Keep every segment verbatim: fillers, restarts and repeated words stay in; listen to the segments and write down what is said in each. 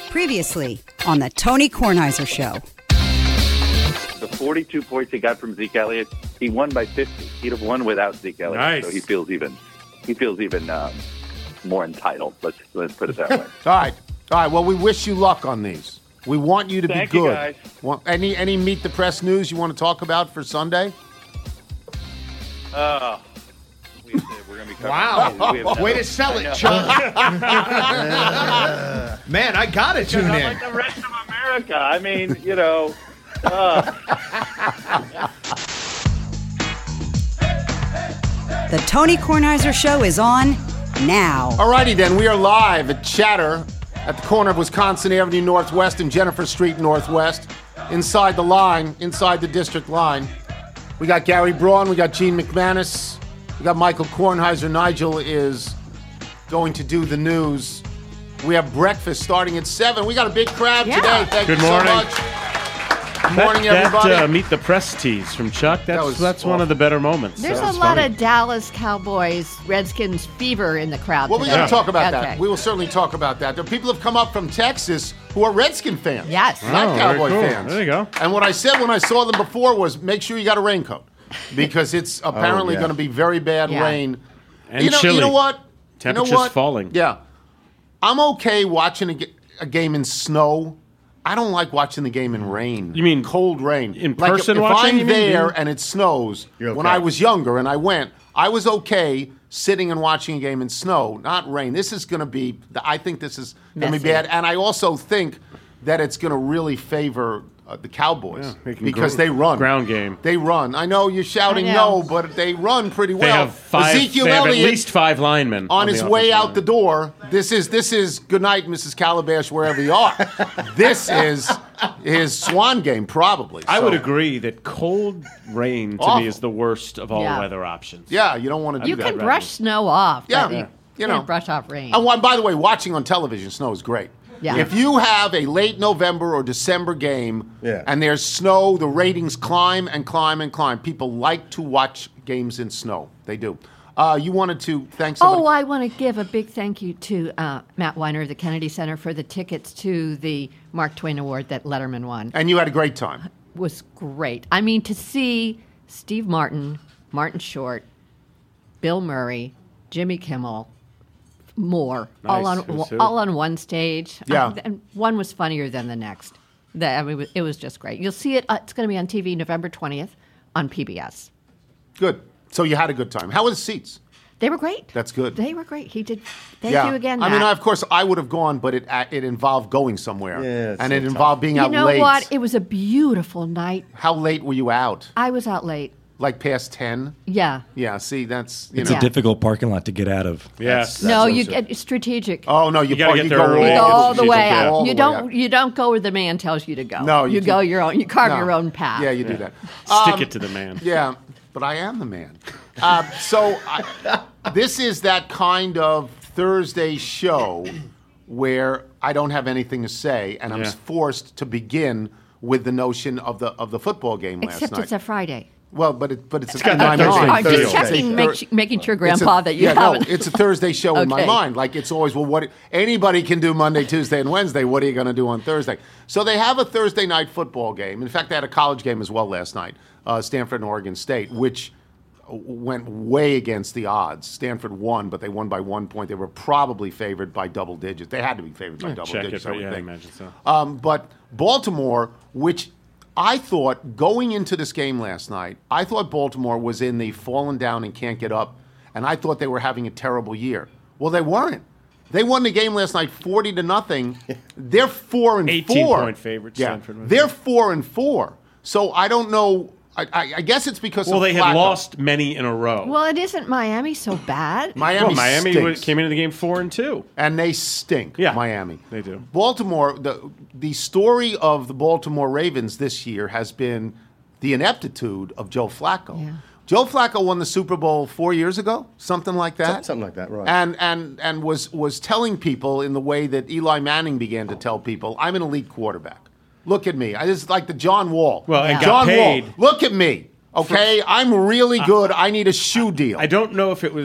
Previously on the Tony Kornheiser Show. The forty-two points he got from Zeke Elliott, he won by fifty. He'd have won without Zeke Elliott. Nice. So he feels even he feels even um, more entitled. Let's let's put it that way. All right. All right. Well, we wish you luck on these. We want you to Thank be you, good. guys. Want, any any Meet the Press news you want to talk about for Sunday? Uh, we, we're going to be covering. Wow. We have Way no- to sell I it, know. Chuck. Man, I got to tune Not in. like the rest of America. I mean, you know. Uh. The Tony Kornheiser Show is on now. All righty then. We are live at Chatter at the corner of Wisconsin Avenue Northwest and Jennifer Street Northwest. Inside the line, inside the district line. We got Gary Braun. We got Gene McManus. We got Michael Kornheiser. Nigel is going to do the news. We have breakfast starting at seven. We got a big crowd Yeah. today. Thank Good you morning. so much. Good morning, that, everybody. That, uh, Meet the Press tease from Chuck, that's, That was that's one awful. of the better moments. There's That a was lot funny. of Dallas Cowboys, Redskins fever in the crowd well, we're today. going to talk about Okay. that. We will certainly talk about that. There are people have come up from Texas who are Redskin fans. Yes. Not Oh, very Cowboy cool. fans. There you go. And what I said when I saw them before was make sure you got a raincoat because it's apparently yeah. going to be very bad Yeah. rain. And you know, chilly. You know what? Temperatures you know what? falling. Yeah. I'm okay watching a, ga- a game in snow. I don't like watching the game in rain. You mean cold rain? in Like, person if, if watching, I'm you mean? there Yeah. and it snows, You're when okay. I was younger and I went, I was okay sitting and watching a game in snow, not rain. This is going to be, I think this is going to be Messy. bad. And I also think that it's going to really favor uh, the Cowboys Yeah, they can because gr- they run. ground game. They run. I know you're shouting I know. no, but they run pretty They well. have five. Ezekiel they have at Elliott least five linemen on the his way offensive out line. the door. This is this is good night, Missus Calabash, wherever you are. This is his swan game, probably. I So, would agree that cold rain to Awful. me is the worst of all Yeah. weather options. Yeah, you don't want to do You that. can rather. brush snow off. Yeah. but you, Yeah. You can't know. brush off rain. And one, by the way, watching on television, snow is great. Yeah. If you have a late November or December game Yeah. and there's snow, the ratings climb and climb and climb. People like to watch games in snow. They do. Uh, you wanted to thank somebody. Oh, I want to give a big thank you to uh, Matt Weiner of the Kennedy Center for the tickets to the Mark Twain Award that Letterman won. And you had a great time. Was great. I mean, to see Steve Martin, Martin Short, Bill Murray, Jimmy Kimmel, more all Nice. on Who's who? all on one stage. Yeah. Uh, and one was funnier than the next. The, I mean, it was, it was just great. You'll see it. Uh, it's going to be on T V November twentieth on P B S. Good. So you had a good time. How were the seats? They were great. That's good. They were great. He did. Thank yeah. you again. I mean, Matt. I, of course, I would have gone, but it uh, it involved going somewhere. Yeah, it's and so it tough. involved being you out know late. what? It was a beautiful night. How late were you out? I was out late. Like past ten? Yeah. Yeah, see, that's, you It's know. Yeah. a difficult parking lot to get out of. Yes. no, you also- get strategic. Oh, no, you, You gotta park- get you there go early. You Yeah, go it's all the way strategic, yeah. out. All You the way don't. out. You don't go where the man tells you to go. No, you you do- go your own. You carve No. your own path. Yeah, you do that. Stick Um, it to the man. Yeah, but I am the man. Uh, so I, this is that kind of Thursday show where I don't have anything to say, and I'm Yeah. forced to begin with the notion of the of the football game last Except night. it's a Friday. well, but it, but it's, got in that my Thursday mind. I'm feel. just It's a checking, thir- make, making sure, It's a- Grandpa, that you yeah, no, haven't. it's a Thursday show in my Okay. mind. Like it's always, well, what anybody can do Monday, Tuesday, and Wednesday. What are you going to do on Thursday? So they have a Thursday night football game. In fact, they had a college game as well last night, uh, Stanford and Oregon State, which went way against the odds. Stanford won, but they won by one point. They were probably favored by double digits. They had to be favored by double Check digits, it, I but would yeah, I think. imagine so. Um, but Baltimore, which I thought going into this game last night, I thought Baltimore was in the fallen down and can't get up, and I thought they were having a terrible year. Well, they weren't. They won the game last night forty to nothing. They're four and four. eighteen-point favorites, Yeah, Stanford was. they're four and four. So I don't know. I, I, I guess it's because Well, of they had Flacco. lost many in a row. well, it isn't Miami so bad. Miami, well, Miami stinks. was- came into the game four and two. and they stink. Yeah, Miami. they do. Baltimore. The the story of the Baltimore Ravens this year has been the ineptitude of Joe Flacco. Yeah. Joe Flacco won the Super Bowl four years ago, something like that. Something like that, right. And and and was was telling people in the way that Eli Manning began to tell people, I'm an elite quarterback. Look at me. I just like the John Wall. Well, and got John paid Wall. Look at me. Okay, I'm really good. I need a shoe deal. I don't know if it was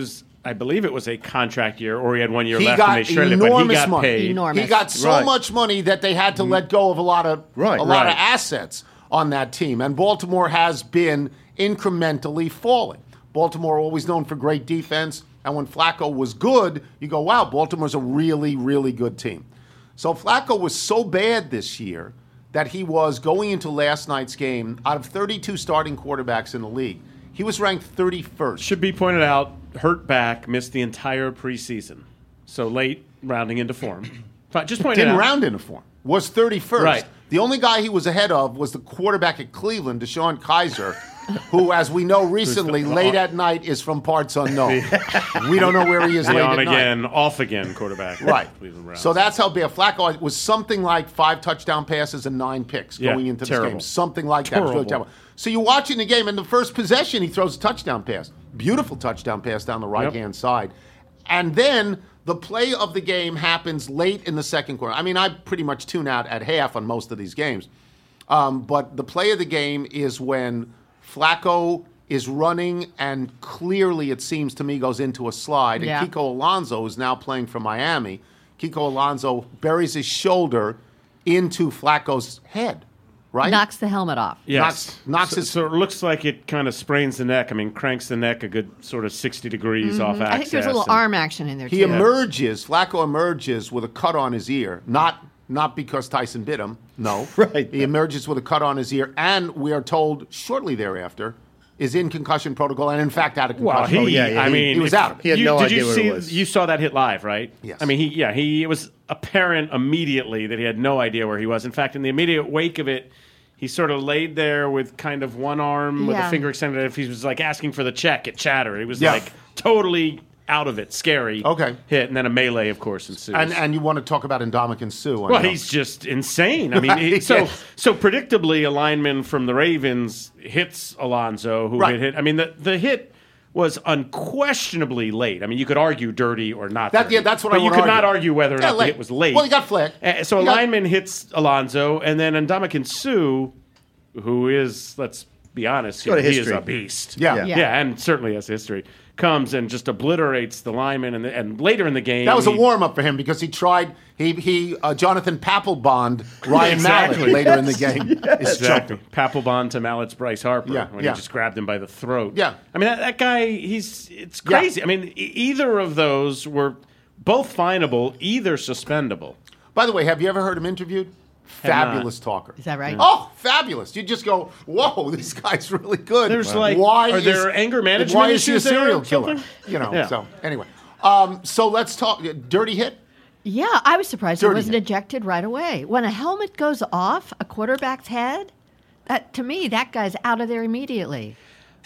I believe it was a contract year, or he had one year He left got and they shredded it, but he enormous got money. paid. Enormous. He got so Right. much money that they had to let go of a lot of Right. a lot Right. of assets on that team. And Baltimore has been incrementally falling. Baltimore always known for great defense, and when Flacco was good, you go, wow, Baltimore's a really, really good team. So Flacco was so bad this year that he was going into last night's game, out of thirty-two starting quarterbacks in the league, he was ranked thirty-first. Should be pointed out, hurt back, missed the entire preseason. So late, rounding into form. But just point it Didn't out. round into form. Was thirty-first. Right. The only guy he was ahead of was the quarterback at Cleveland, Deshaun Kaiser, who, as we know recently, late at night is from parts unknown. We don't know where he is The late on at night. again, off again quarterback. Right. Cleveland Browns. So that's how bad Flacco was. Something like five touchdown passes and nine picks Yeah, going into this terrible. game. Something like that. It was really Terrible. terrible. So you're watching the game, and the first possession, he throws a touchdown pass. Beautiful touchdown pass down the right-hand side. And then the play of the game happens late in the second quarter. I mean, I pretty much tune out at half on most of these games. Um, but the play of the game is when Flacco is running and clearly, it seems to me, goes into a slide. Yeah. And Kiko Alonso is now playing for Miami. Kiko Alonso buries his shoulder into Flacco's head, right? Knocks the helmet off. Yes. knocks- knocks so, his- so it looks like it kind of sprains the neck. I mean, cranks the neck a good sort of sixty degrees off axis. I think there's a little and- arm action in there, He too. emerges, Flacco emerges with a cut on his ear. Not not because Tyson bit him, no. Right. He emerges with a cut on his ear, and we are told shortly thereafter is in concussion protocol, and in fact had a concussion. Well, he, Oh, yeah, yeah, I he- mean, he was if- out of it. He had you, no did idea you what see, it was. You saw that hit live, right? Yes. I mean, he, yeah, he it was apparent immediately that he had no idea where he was. In fact, in the immediate wake of it, he sort of laid there with kind of one arm with Yeah. a finger extended. If he was like asking for the check at Chatter, he was Yeah. like totally out of it, scary. Okay. Hit, and then a melee, of course, ensues. And and you want to talk about Ndamukong Suh. I Well, know. he's just insane. I mean, he, Right, so yes. so predictably, a lineman from the Ravens hits Alonso, who Right. had hit. I mean, the the hit was unquestionably late. I mean, you could argue dirty or not. That- dirty, yeah, that's what but I you wanna could not argue. argue whether or Yeah, not the late. hit was late. Well, he got flagged. Uh, so He a got- lineman hits Alonso, and then Ndamukong Suh, who is, let's be honest, got a here, he is history. a beast. Yeah. Yeah. yeah, Yeah. and certainly has history. Comes and just obliterates the lineman, and, and later in the game, That was a he- warm up for him because he tried. He he uh, Jonathan Papelbond, Ryan Exactly. Mallett later in the game. Is Exactly. choking. Papelbon to Mallett's Bryce Harper Yeah, when yeah. he just grabbed him by the throat. Yeah. I mean, that, that guy, he's it's Yeah. crazy. I mean, e- either of those were both finable, either suspendable. By the way, have you ever heard him interviewed? Fabulous talker. Is that right? Oh, fabulous! You just go, whoa, this guy's really good. There's like- why are is, there anger management Why is he a issues there serial or killer? something? You know. Yeah. So anyway, um, so let's talk. Dirty hit. Yeah, I was surprised he Dirty wasn't hit. ejected right away. When a helmet goes off a quarterback's head, that to me, that guy's out of there immediately.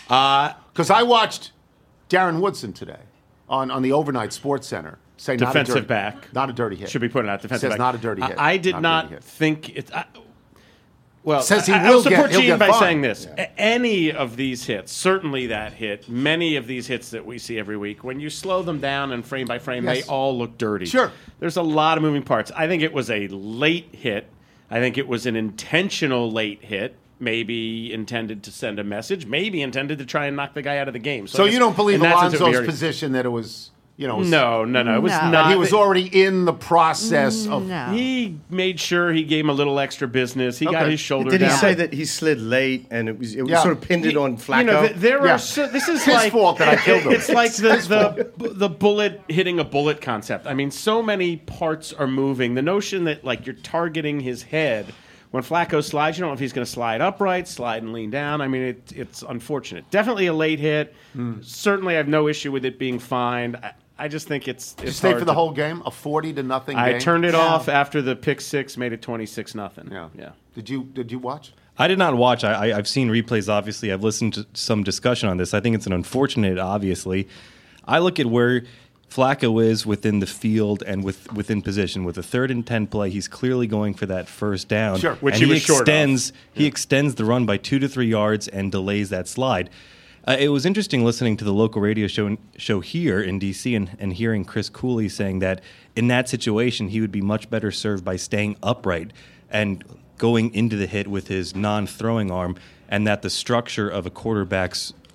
Because I watched Darren Woodson today on, on the overnight Sports Center say not a Defensive dirty, back. not a dirty hit. Should be pointed out. Defensive Says back. not a dirty I- hit. I, did Not a not, dirty hit. think it. I, well, Says he I, will I'll support get- he'll Gene get by fined. saying this. A- Any of these hits, certainly that hit, many of these hits that we see every week, when you slow them down and frame by frame, Yes. they all look dirty. Sure. There's a lot of moving parts. I think it was a late hit. I think it was an intentional late hit. Maybe intended to send a message. Maybe intended to try and knock the guy out of the game. So I you guess don't believe in that sense it would be Alonso's already- position that it was, you know, was, No, no, no. It was No. not. that he was already in the process of. No. He made sure he gave him a little extra business. He got Okay. his shoulder Did he down. say that he slid late and it was it was Yeah. sort of pinned it on Flacco? You know, th- there Yeah. are. So, this is His like fault that I killed him. It's like the the the bullet hitting a bullet concept. I mean, so many parts are moving. The notion that like you're targeting his head when Flacco slides, you don't know if he's going to slide upright, slide and lean down. I mean, it, it's unfortunate. Definitely a late hit. Certainly, I have no issue with it being fined. I, I just think it's. Did you it's stay hard for the to- whole game? A forty to nothing I game? turned it Yeah. off after the pick six, made it twenty-six nothing. Yeah. yeah. Did you Did you watch? I did not watch. I, I, I've seen replays, obviously. I've listened to some discussion on this. I think it's an unfortunate, obviously. I look at where Flacco is within the field and with within position. With a third and ten play, he's clearly going for that first down. Sure. Which and he was short of. extends, He extends the run by two to three yards and delays that slide. Uh, it was interesting listening to the local radio show show here in D C and, and hearing Chris Cooley saying that in that situation, he would be much better served by staying upright and going into the hit with his non-throwing arm, and that the structure of a quarterback's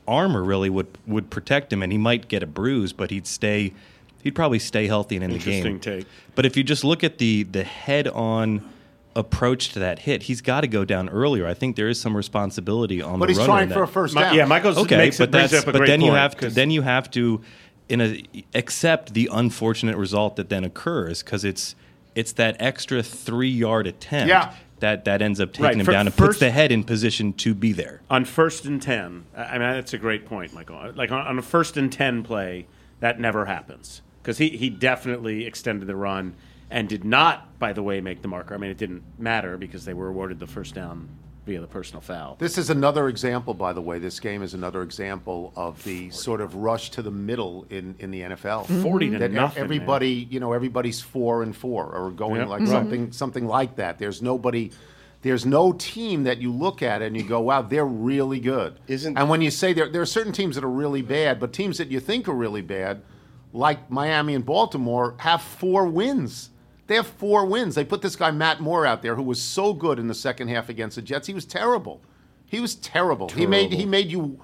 armor really would would protect him, and he might get a bruise, but he'd stay. He'd probably stay healthy and in the game. Interesting take. But if you just look at the the head-on approach to that hit, he's got to go down earlier. I think there is some responsibility on But the he's runner. trying in for that. a first My- down. yeah, Michael's Okay, makes but it, brings that's up a but great then you point, have to 'cause- then you have to in a accept the unfortunate result that then occurs because it's it's that extra three yard attempt Yeah. that that ends up taking Right, him for down and first- puts the head in position to be there. on first and ten. I I mean, that's a great point, Michael. Like on, on a first and ten play, that never happens because he, he definitely extended the run and did not, by the way, make the marker. I mean, it didn't matter because they were awarded the first down via the personal foul. This is another example, by the way. This game is another example of the sort of rush to the middle in, in the N F L. Forty to that nothing. everybody, you know, everybody's four and four, or going Yep. like Mhm. something something like that. There's nobody, there's no team that you look at and you go, wow, they're really good. Isn't- and when you say there, there are certain teams that are really bad, but teams that you think are really bad, like Miami and Baltimore, have four wins. They have four wins. They put this guy Matt Moore out there, who was so good in the second half against the Jets. He was terrible. He was terrible. He made he made you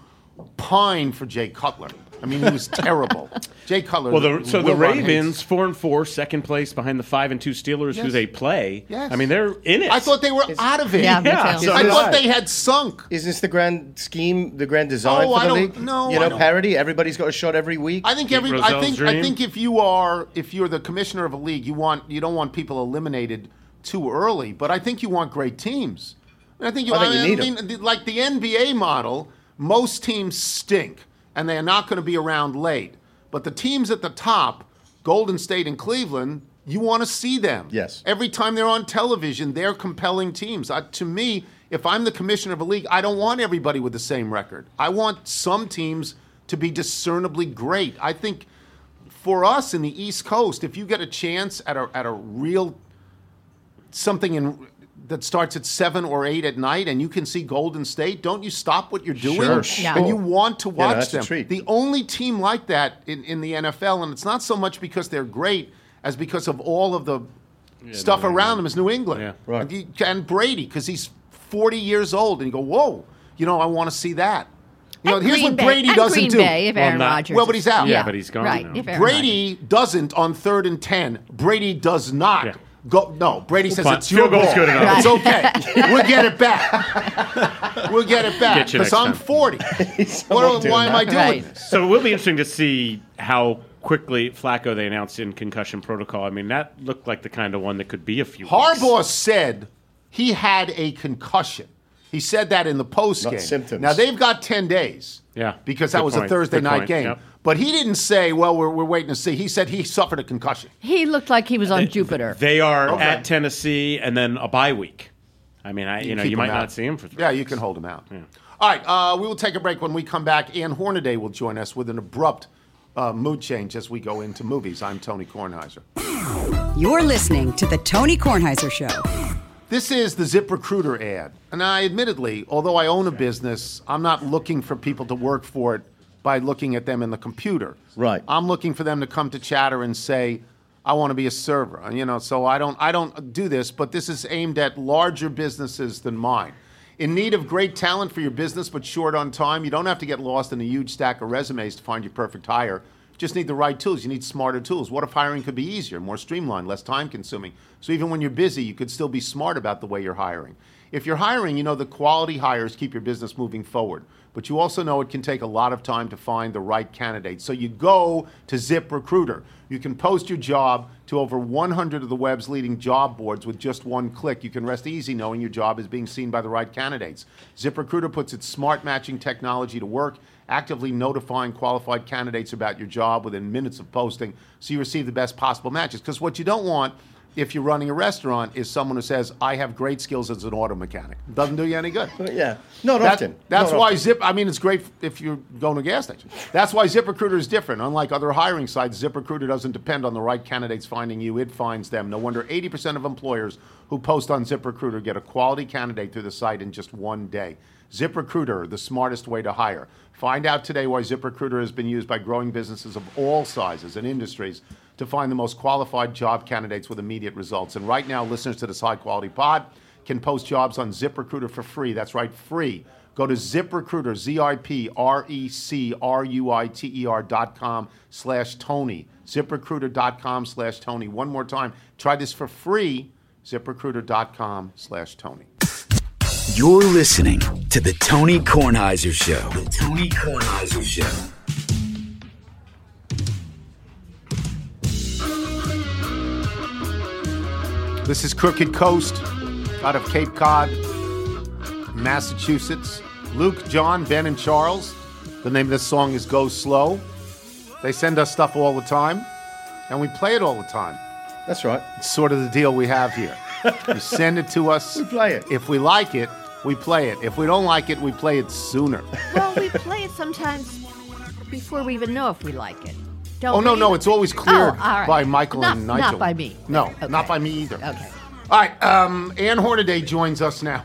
pine for Jay Cutler. I mean, he was terrible. Jay Cutler. Well, the, so the Wilbon Ravens, hates. four and four, second place behind the five and two Steelers, who Yes. they play. Yes. I mean, they're in it. I thought they were out of it. Yeah, me Yeah, too. so I Isn't thought this- they had sunk. Is this the grand scheme, the grand design Oh, for I the don't- league? no, you I know, don't- parity. Everybody's got a shot every week. I think Pete every. I Rozell's think. I dream? think if you are, if you're the commissioner of a league, you want you don't want people eliminated too early. But I think you want great teams. And I think you. I think you need mean, the- like the N B A model, most teams stink, and they are not going to be around late. But the teams at the top, Golden State and Cleveland, you want to see them. Yes. Every time they're on television, they're compelling teams. I, to me, if I'm the commissioner of a league, I don't want everybody with the same record. I want some teams to be discernibly great. I think for us in the East Coast, if you get a chance at a at a real something in that starts at seven or eight at night, and you can see Golden State, don't you stop what you're doing? Sure, Yeah. And you want to Yeah, watch that's a them. treat. The only team like that in, in the N F L, and it's not so much because they're great as because of all of the stuff around them, is New England. Yeah. Right. And, you- and Brady, because he's forty years old, and you go, whoa, you know, I want to see that. You know, And here's Green what Bay- Brady and doesn't Green do. Bay, if Well, Aaron not- Rodgers. Well, but he's out. Yeah, Yeah, but he's gone Right. now. If Aaron Brady doesn't on third and ten. Brady does not Yeah. go. No, Brady says Fine. it's your Field goal's ball. good enough. It's okay. We'll get it back. We'll get it back Get you because next I'm time. forty. He's What, not doing why am I that. doing Right. this? So it will be interesting to see how quickly Flacco they announced in concussion protocol. I mean, that looked like the kind of one that could be a few weeks. Harbaugh said he had a concussion. He said that in the post game. Not symptoms. Now they've got ten days. Yeah. Because that Good was a point. Thursday Good night point. game. Yep. But he didn't say, well, we're, we're waiting to see. He said he suffered a concussion. He looked like he was on Jupiter. They are Okay. at Tennessee and then a bye week. I mean, I you, know keep you him might out. not see him for three Yeah, weeks. you can hold him out. All right, uh, we will take a break. When we come back, Ann Hornaday will join us with an abrupt uh, mood change as we go into movies. I'm Tony Kornheiser. You're listening to The Tony Kornheiser Show. This is the ZipRecruiter ad. And I admittedly, although I own a business, I'm not looking for people to work for it by looking at them in the computer. Right. I'm looking for them to come to Chatter and say, I want to be a server. And, you know, so I don't I don't do this, but this is aimed at larger businesses than mine. In need of great talent for your business but short on time, you don't have to get lost in a huge stack of resumes to find your perfect hire. Just need the right tools. You need smarter tools. What if hiring could be easier, more streamlined, less time consuming? So even when you're busy, you could still be smart about the way you're hiring. If you're hiring, you know the quality hires keep your business moving forward. But you also know it can take a lot of time to find the right candidate. So you go to ZipRecruiter. You can post your job to over one hundred of the web's leading job boards with just one click. You can rest easy knowing your job is being seen by the right candidates. ZipRecruiter puts its smart matching technology to work, actively notifying qualified candidates about your job within minutes of posting so you receive the best possible matches. Because what you don't want if you're running a restaurant is someone who says, I have great skills as an auto mechanic. Doesn't do you any good. Yeah, not That- often. That's Not why often. Zip. I mean, it's great if you're going to a gas station. That's why ZipRecruiter is different. Unlike other hiring sites, ZipRecruiter doesn't depend on the right candidates finding you. It finds them. No wonder eighty percent of employers who post on ZipRecruiter get a quality candidate through the site in just one day. ZipRecruiter, the smartest way to hire. Find out today why ZipRecruiter has been used by growing businesses of all sizes and industries to find the most qualified job candidates with immediate results. And right now, listeners to this high-quality pod can post jobs on ZipRecruiter for free. That's right, free. Go to ZipRecruiter, Z I P R E C R U I T E R dot com slash Tony. ZipRecruiter.com slash Tony. One more time. Try this for free. ZipRecruiter.com slash Tony. You're listening to The Tony Kornheiser Show. The Tony Kornheiser Show. This is Crooked Coast out of Cape Cod, Massachusetts. Luke, John, Ben, and Charles. The name of this song is Go Slow. They send us stuff all the time, and we play it all the time. That's right. It's sort of the deal we have here. You send it to us. We play it. If we like it, we play it. If we don't like it, we play it sooner. Well, we play it sometimes before we even know if we like it. Don't oh, no, we? no. It's always cleared Oh, all right. by Michael Not- and Nigel. not by me. No, Okay. not by me either. Okay. All right. Um, Ann Hornaday joins us now.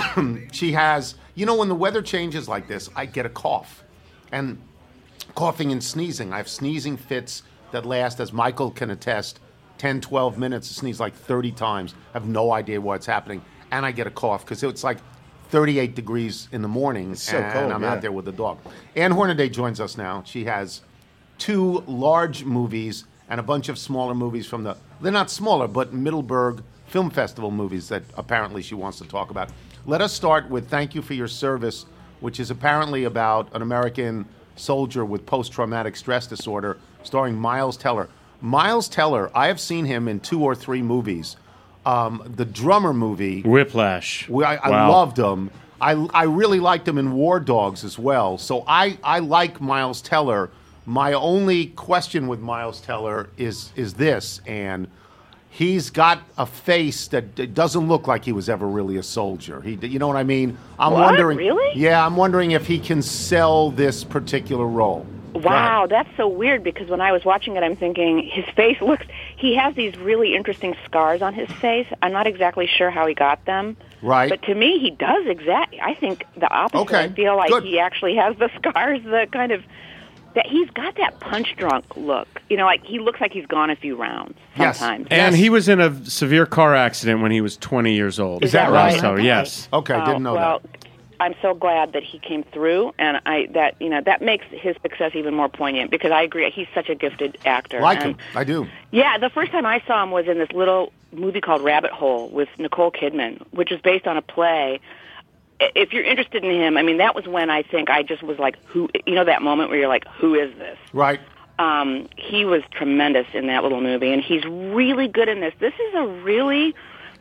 She has, you know, when the weather changes like this, I get a cough. And coughing and sneezing. I have sneezing fits that last, as Michael can attest, ten, twelve minutes. I sneeze like thirty times. I have no idea what's happening. And I get a cough because it's like thirty-eight degrees in the morning. It's so and cold, I'm yeah. out there with the dog. Ann Hornaday joins us now. She has two large movies and a bunch of smaller movies from the, they're not smaller, but Middleburg Film Festival movies that apparently she wants to talk about. Let us start with Thank You for Your Service, which is apparently about an American soldier with post-traumatic stress disorder, starring Miles Teller. Miles Teller, I have seen him in two or three movies. Um, the Drummer movie, Whiplash. we- I, I Wow. loved him. I, I really liked him in War Dogs as well. So I, I like Miles Teller. My only question with Miles Teller is is this, and he's got a face that d- doesn't look like he was ever really a soldier. He, you know what I mean? I'm What? wondering. Really? Yeah, I'm wondering if he can sell this particular role. Wow, that's so weird because when I was watching it, I'm thinking his face looks, he has these really interesting scars on his face. I'm not exactly sure how he got them. Right. But to me, he does exactly, I think the opposite. Okay, I feel like good. he actually has the scars, the kind of, that he's got that punch-drunk look. You know, like he looks like he's gone a few rounds Yes. sometimes. And Yes. he was in a severe car accident when he was twenty years old. Is that Miles right? Teller, Okay. yes. Okay, Oh, didn't know well, that. I'm so glad that he came through, and I that you know that makes his success even more poignant because I agree he's such a gifted actor. Like and, him, I do. Yeah, the first time I saw him was in this little movie called Rabbit Hole with Nicole Kidman, which is based on a play. I- If you're interested in him, I mean, that was when I think I just was like, who? You know, that moment where you're like, who is this? Right. Um, he was tremendous in that little movie, and he's really good in this. This is a really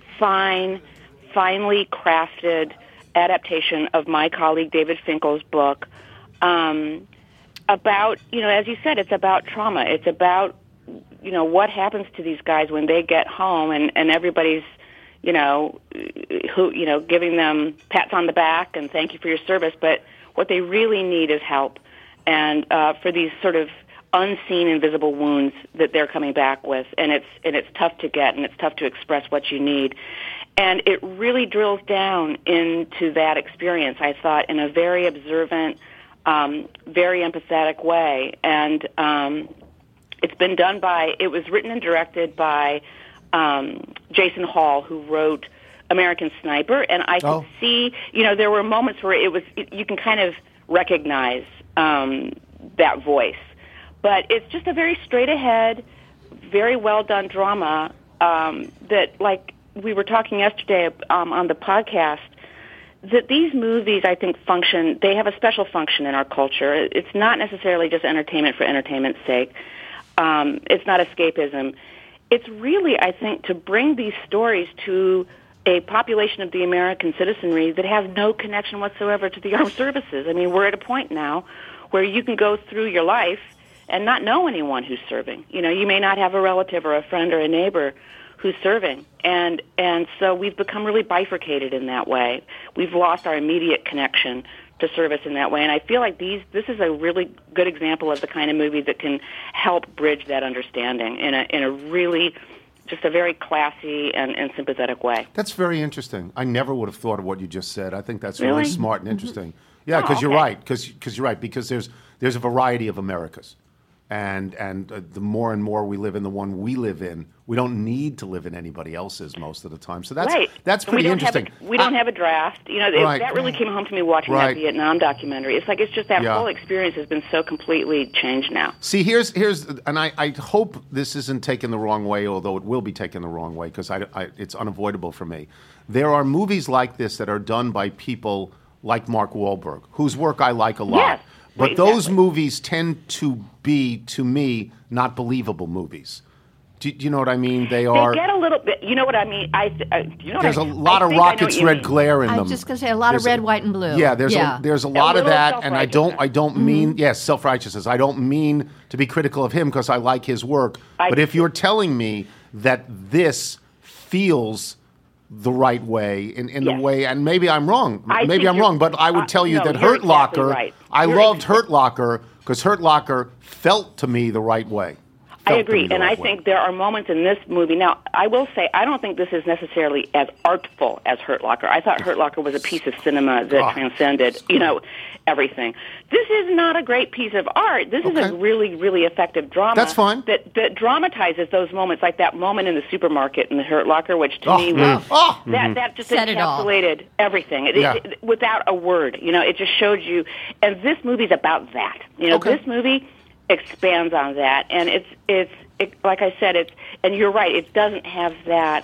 fine, finely crafted adaptation of my colleague David Finkel's book um, about, you know, as you said, it's about trauma. It's about, you know, what happens to these guys when they get home and, and everybody's, you know, who, you know, giving them pats on the back and thank you for your service. But what they really need is help. And uh, for these sort of unseen, invisible wounds that they're coming back with, and it's and it's tough to get, and it's tough to express what you need. And it really drills down into that experience, I thought, in a very observant, um, very empathetic way. And um, it's been done by, it was written and directed by um, Jason Hall, who wrote American Sniper. And I could Oh. see, you know, there were moments where it was, it, you can kind of recognize um, that voice. But it's just a very straight-ahead, very well-done drama um, that, like we were talking yesterday um, on the podcast, that these movies, I think, function, they have a special function in our culture. It's not necessarily just entertainment for entertainment's sake. Um, it's not escapism. It's really, I think, to bring these stories to a population of the American citizenry that has no connection whatsoever to the armed services. I mean, we're at a point now where you can go through your life and not know anyone who's serving. You know, you may not have a relative or a friend or a neighbor who's serving. And and so we've become really bifurcated in that way. We've lost our immediate connection to service in that way. And I feel like these this is a really good example of the kind of movie that can help bridge that understanding in a in a really just a very classy and, and sympathetic way. That's very interesting. I never would have thought of what you just said. I think that's really, Really? smart and interesting. Yeah, Oh, because you're okay. right. Because you're right. Because there's there's a variety of Americas, and and uh, the more and more we live in the one we live in, We don't need to live in anybody else's most of the time. So that's right. that's we pretty don't interesting. Have a, we don't I, have a draft. You know, it, right. that really came home to me watching right. that Vietnam documentary. It's like it's just that yeah. whole experience has been so completely changed now. See, here's here's, and I, I hope this isn't taken the wrong way, although it will be taken the wrong way because I, I, it's unavoidable for me. There are movies like this that are done by people like Mark Wahlberg, whose work I like a lot. Yes. But Exactly. those movies tend to be, to me, not believable movies. Do, do you know what I mean? They are. They get a little bit. You know what I mean? I. Uh, you know there's what a I, lot I of think I know rockets what you red mean. glare in I them. was just going to say a lot There's of red, a, white, and blue. Yeah, there's yeah. a there's a lot of little that, and I don't I don't self-righteousness. mean Mm-hmm. yes self righteousness. I don't mean to be critical of him because I like his work. I but do if you're telling me that this feels the right way in, in Yes. the way, and maybe I'm wrong. I maybe think I'm you're- wrong, but I would uh, tell you no, that you're Hurt Locker. exactly right. I You're loved ex- Hurt Locker because Hurt Locker felt to me the right way. I Felt to me agree, the and I right way. think there are moments in this movie. Now, I will say, I don't think this is necessarily as artful as Hurt Locker. I thought Hurt Locker was a piece of cinema that Ah. transcended, you know, everything. This is not a great piece of art. This is Okay. a really, really effective drama. That's fine. That that dramatizes those moments, like that moment in the supermarket in the Hurt Locker, which to Oh, me mm. was Oh. that that just Said it all. encapsulated everything. It, Yeah. it, it- without a word, you know, it just showed you. And this movie's about that. You know, Okay. this movie expands on that, and it's it's it, like I said, it's and you're right. It doesn't have that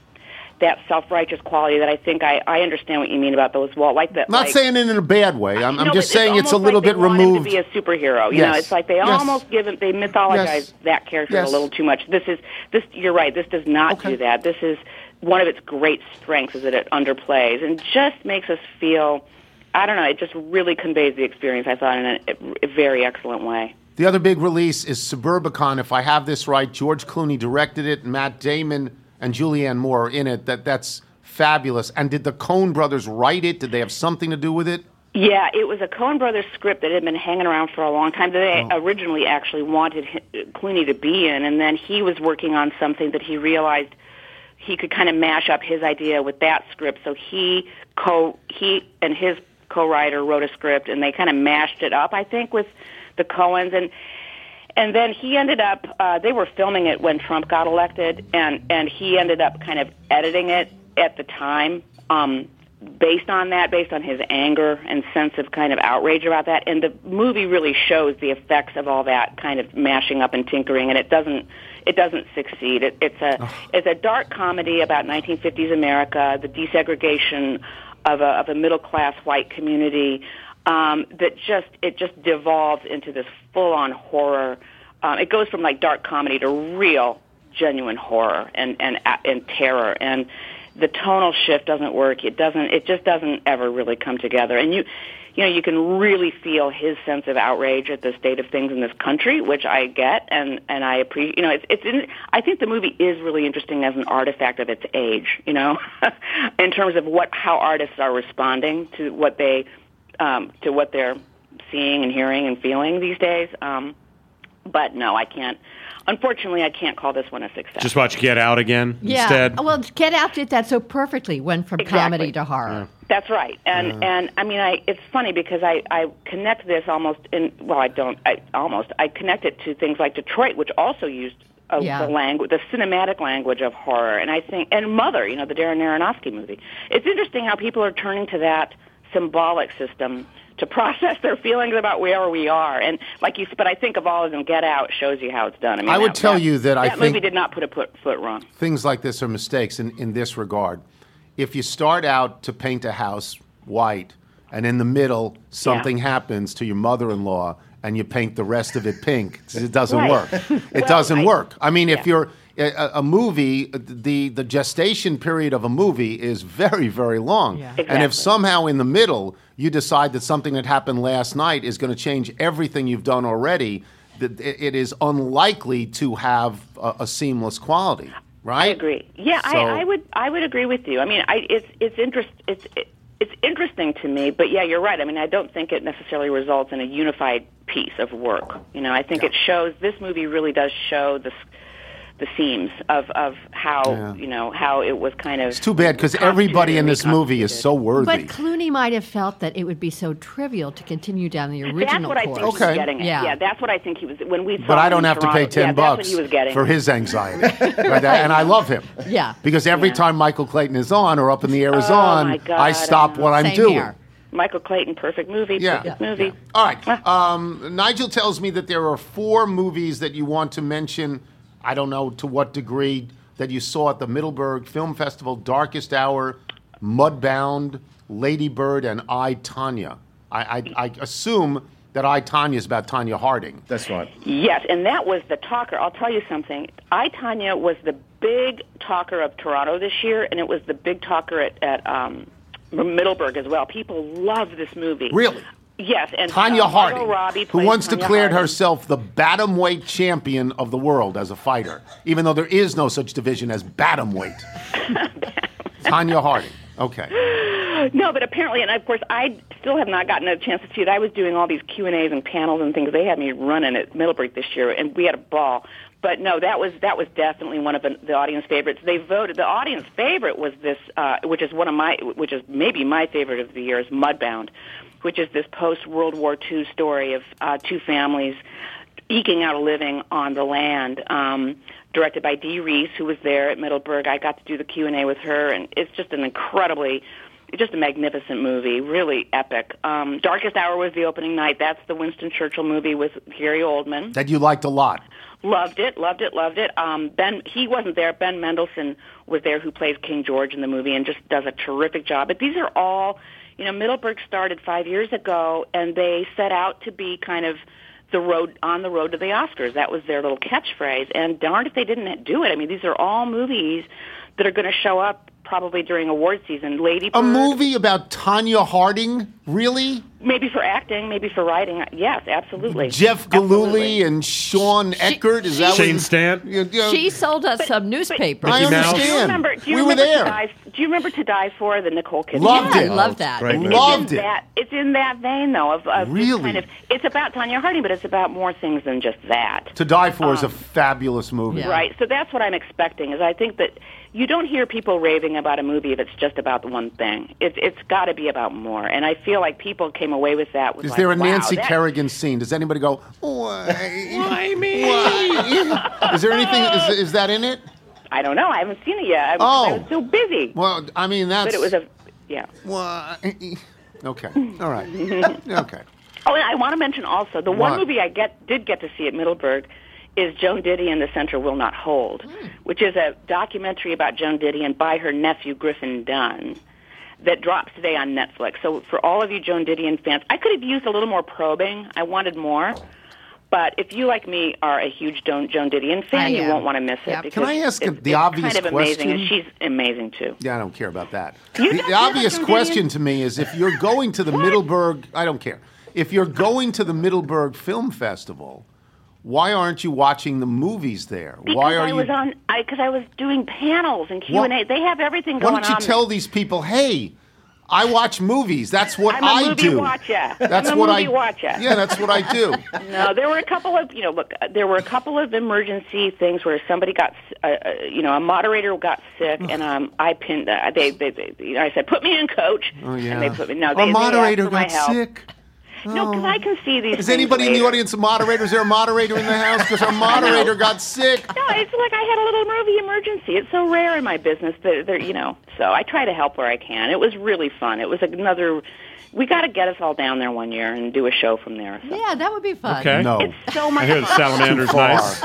that self-righteous quality that I think I, I understand what you mean about those wall like that. I'm not like, saying it in a bad way. I'm, I'm no, just but saying it's a almost little like they bit want him removed. to be a superhero. You Yes. know, it's like they Yes. almost give him they mythologize Yes. that character Yes. a little too much. This is this. You're right. This does not Okay. do that. This is one of its great strengths is that it underplays and just makes us feel. I don't know. It just really conveys the experience. I thought in a, a very excellent way. The other big release is Suburbicon. If I have this right, George Clooney directed it. Matt Damon and Julianne Moore are in it. That that's fabulous. And did the Coen brothers write it? Did they have something to do with it? Yeah, it was a Coen Brothers script that had been hanging around for a long time that they Oh. originally actually wanted hi- Clooney to be in, and then he was working on something that he realized he could kind of mash up his idea with that script. So he co he and his co-writer wrote a script, and they kind of mashed it up, I think, with the Coens, and and then he ended up. Uh, they were filming it when Trump got elected, and and he ended up kind of editing it at the time. Um, based on that, based on his anger and sense of kind of outrage about that. And the movie really shows the effects of all that kind of mashing up and tinkering, and it doesn't it doesn't succeed. It, it's a it's a dark comedy about nineteen fifties America, the desegregation of a of a middle class white community um, that just it just devolves into this full on horror. Um, it goes from like dark comedy to real genuine horror and and and terror, and the tonal shift doesn't work. It doesn't. It just doesn't ever really come together. And you, you know, you can really feel his sense of outrage at the state of things in this country, which I get, and and I appreciate. You know, it's it's. In, I think the movie is really interesting as an artifact of its age. You know, in terms of what how artists are responding to what they um, to what they're seeing and hearing and feeling these days. Um, but no, I can't. Unfortunately, I can't call this one a success. Just watch Get Out again Yeah. instead. Well, Get Out did that so perfectly. Went from Exactly. comedy to horror. That's right, and and I mean, I it's funny because I I connect this almost in well, I don't I almost I connect it to things like Detroit, which also used a, Yeah. the language, the cinematic language of horror, and I think and Mother, you know, the Darren Aronofsky movie. It's interesting how people are turning to that symbolic system to process their feelings about where we are, and like you, but I think of all of them, Get Out shows you how it's done. I mean, I would that, tell that, you that I that think- movie did not put a put, foot wrong. Things like this are mistakes in, in this regard. If you start out to paint a house white and in the middle something happens to your mother-in-law and you paint the rest of it pink, it doesn't Right. work. It Well, doesn't I- work. I mean, if yeah. you're a, a movie, the the gestation period of a movie is very, very long. Yeah. And if Exactly. somehow in the middle you decide that something that happened last night is going to change everything you've done already, that it it is unlikely to have a, a seamless quality. Right? I agree. Yeah, So- I, I would. I would agree with you. I mean, I, it's it's interest. It's it, it's interesting to me, but yeah, you're right. I mean, I don't think it necessarily results in a unified piece of work. You know, I think it shows. This movie really does show the s- the seams of, of how Yeah. you know how it was kind of. It's too bad because everybody in this movie is so worthy. But Clooney might have felt that it would be so trivial to continue down the original That's what I course. think he Okay. was getting at. Yeah. Yeah. that's what I think he was when we. Saw But I him don't in have to pay Toronto. ten yeah, bucks That's what he was getting for his anxiety, right? And I love him. Yeah. Because every Yeah. time Michael Clayton is on or Up in the Air is Oh, on, my God, I stop what I'm Same doing. here. Michael Clayton, perfect movie. Yeah. Perfect movie. All right. Um, Nigel tells me that there are four movies that you want to mention. I don't know to what degree that you saw at the Middleburg Film Festival: Darkest Hour, Mudbound, Lady Bird, and I, Tanya. I, I, I assume that I, Tanya is about Tanya Harding. That's right. Yes, and that was the talker. I'll tell you something. I, Tanya, was the big talker of Toronto this year, and it was the big talker at, at um, Middleburg as well. People love this movie. Really? Yes, and Tanya uh, Harding, Margot Robbie who plays once Tanya declared Harding. herself the bantamweight champion of the world as a fighter, even though there is no such division as bantamweight. Tanya Harding. Okay. No, but apparently, and of course, I still have not gotten a chance to see it. I was doing all these Q and A's and panels and things. They had me running at Middleburg this year, and we had a ball. But no, that was that was definitely one of the, the audience favorites. They voted. The audience favorite was this, uh, which is one of my, which is maybe my favorite of the year, is Mudbound, which is this post World War Two story of uh, two families eking out a living on the land. Um, directed by Dee Reese, who was there at Middleburg. I got to do the Q and A with her, and it's just an incredibly, just a magnificent movie, really epic. Um, Darkest Hour was the opening night. That's the Winston Churchill movie with Gary Oldman. That you liked a lot. Loved it, loved it, loved it. Um, Ben, he wasn't there. Ben Mendelsohn was there, who plays King George in the movie, and just does a terrific job. But these are all, you know, Middleburg started five years ago, and they set out to be kind of the road on the road to the Oscars. That was their little catchphrase, and darned if they didn't do it. I mean, these are all movies that are going to show up probably during award season. Lady Bird, A movie about Tanya Harding? Really? maybe for acting, maybe for writing. Yes, absolutely. Jeff Absolutely. Galooly and Sean Eckert? Is that Shane what, Stant. you, you know, She sold us some newspaper. I Mickey Mouse. understand. Do you remember? Do you we were remember there. To Die, do you remember To Die For, the Nicole Kidman? Loved yeah, it. I love that. Great It's movie. Loved in it. That, it's in that vein, though. Of, of this Really? kind of, it's about Tanya Harding, but it's about more things than just that. To Die For is a fabulous movie. Yeah. Right. So that's what I'm expecting. Is I think that you don't hear people raving about a movie if it's just about the one thing. It's it's got to be about more. And I feel like people came away with that. With Is like, there a wow, Nancy that- Kerrigan scene? Does anybody go, why? Why me? Why? Is there anything, is, is that in it? I don't know. I haven't seen it yet. I, Oh. I was so busy. Well, I mean, that's... But it was a yeah. Why? Okay. All right. Okay. Oh, and I want to mention also the What? one movie I get did get to see at Middleburg is Joan Didion, The Center Will Not Hold, which is a documentary about Joan Didion by her nephew Griffin Dunn that drops today on Netflix. So for all of you Joan Didion fans, I could have used a little more probing. I wanted more. But if you, like me, are a huge Joan, Joan Didion fan, I you am. won't want to miss it. Yep. Because Can I ask it's, the it's obvious kind of amazing, and question? she's amazing, too. Yeah, I don't care about that. You The, don't the care about obvious Joan question Didion? to me is if you're going to the Middleburg, I don't care. If you're going to the Middleburg Film Festival, why aren't you watching the movies there? Because why are I you? was on, because I, I was doing panels and Q and A. Why- They have everything why going don't you on. tell these people, hey, I watch movies. That's what I'm a I movie do. watcher. That's I'm a what movie I. watcher. Yeah, that's what I do. No, there were a couple of, you know, look, there were a couple of emergency things where somebody got, uh, uh, you know, a moderator got sick, and um, I pinned, uh, they, they, they, you know, I said, put me in, coach. Oh yeah. And they put me, no, a they, moderator they asked for my got help. sick. No, because I can see these Is things anybody in the later. audience a moderator? Is there a moderator in the house? Because our moderator got sick. No, it's like I had a little movie emergency. It's so rare in my business that, that you know, so I try to help where I can. It was really fun. It was another, we got to get us all down there one year and do a show from there. So. Yeah, that would be fun. Okay. No. It's so much I hear the fun. salamander's Too far. nice.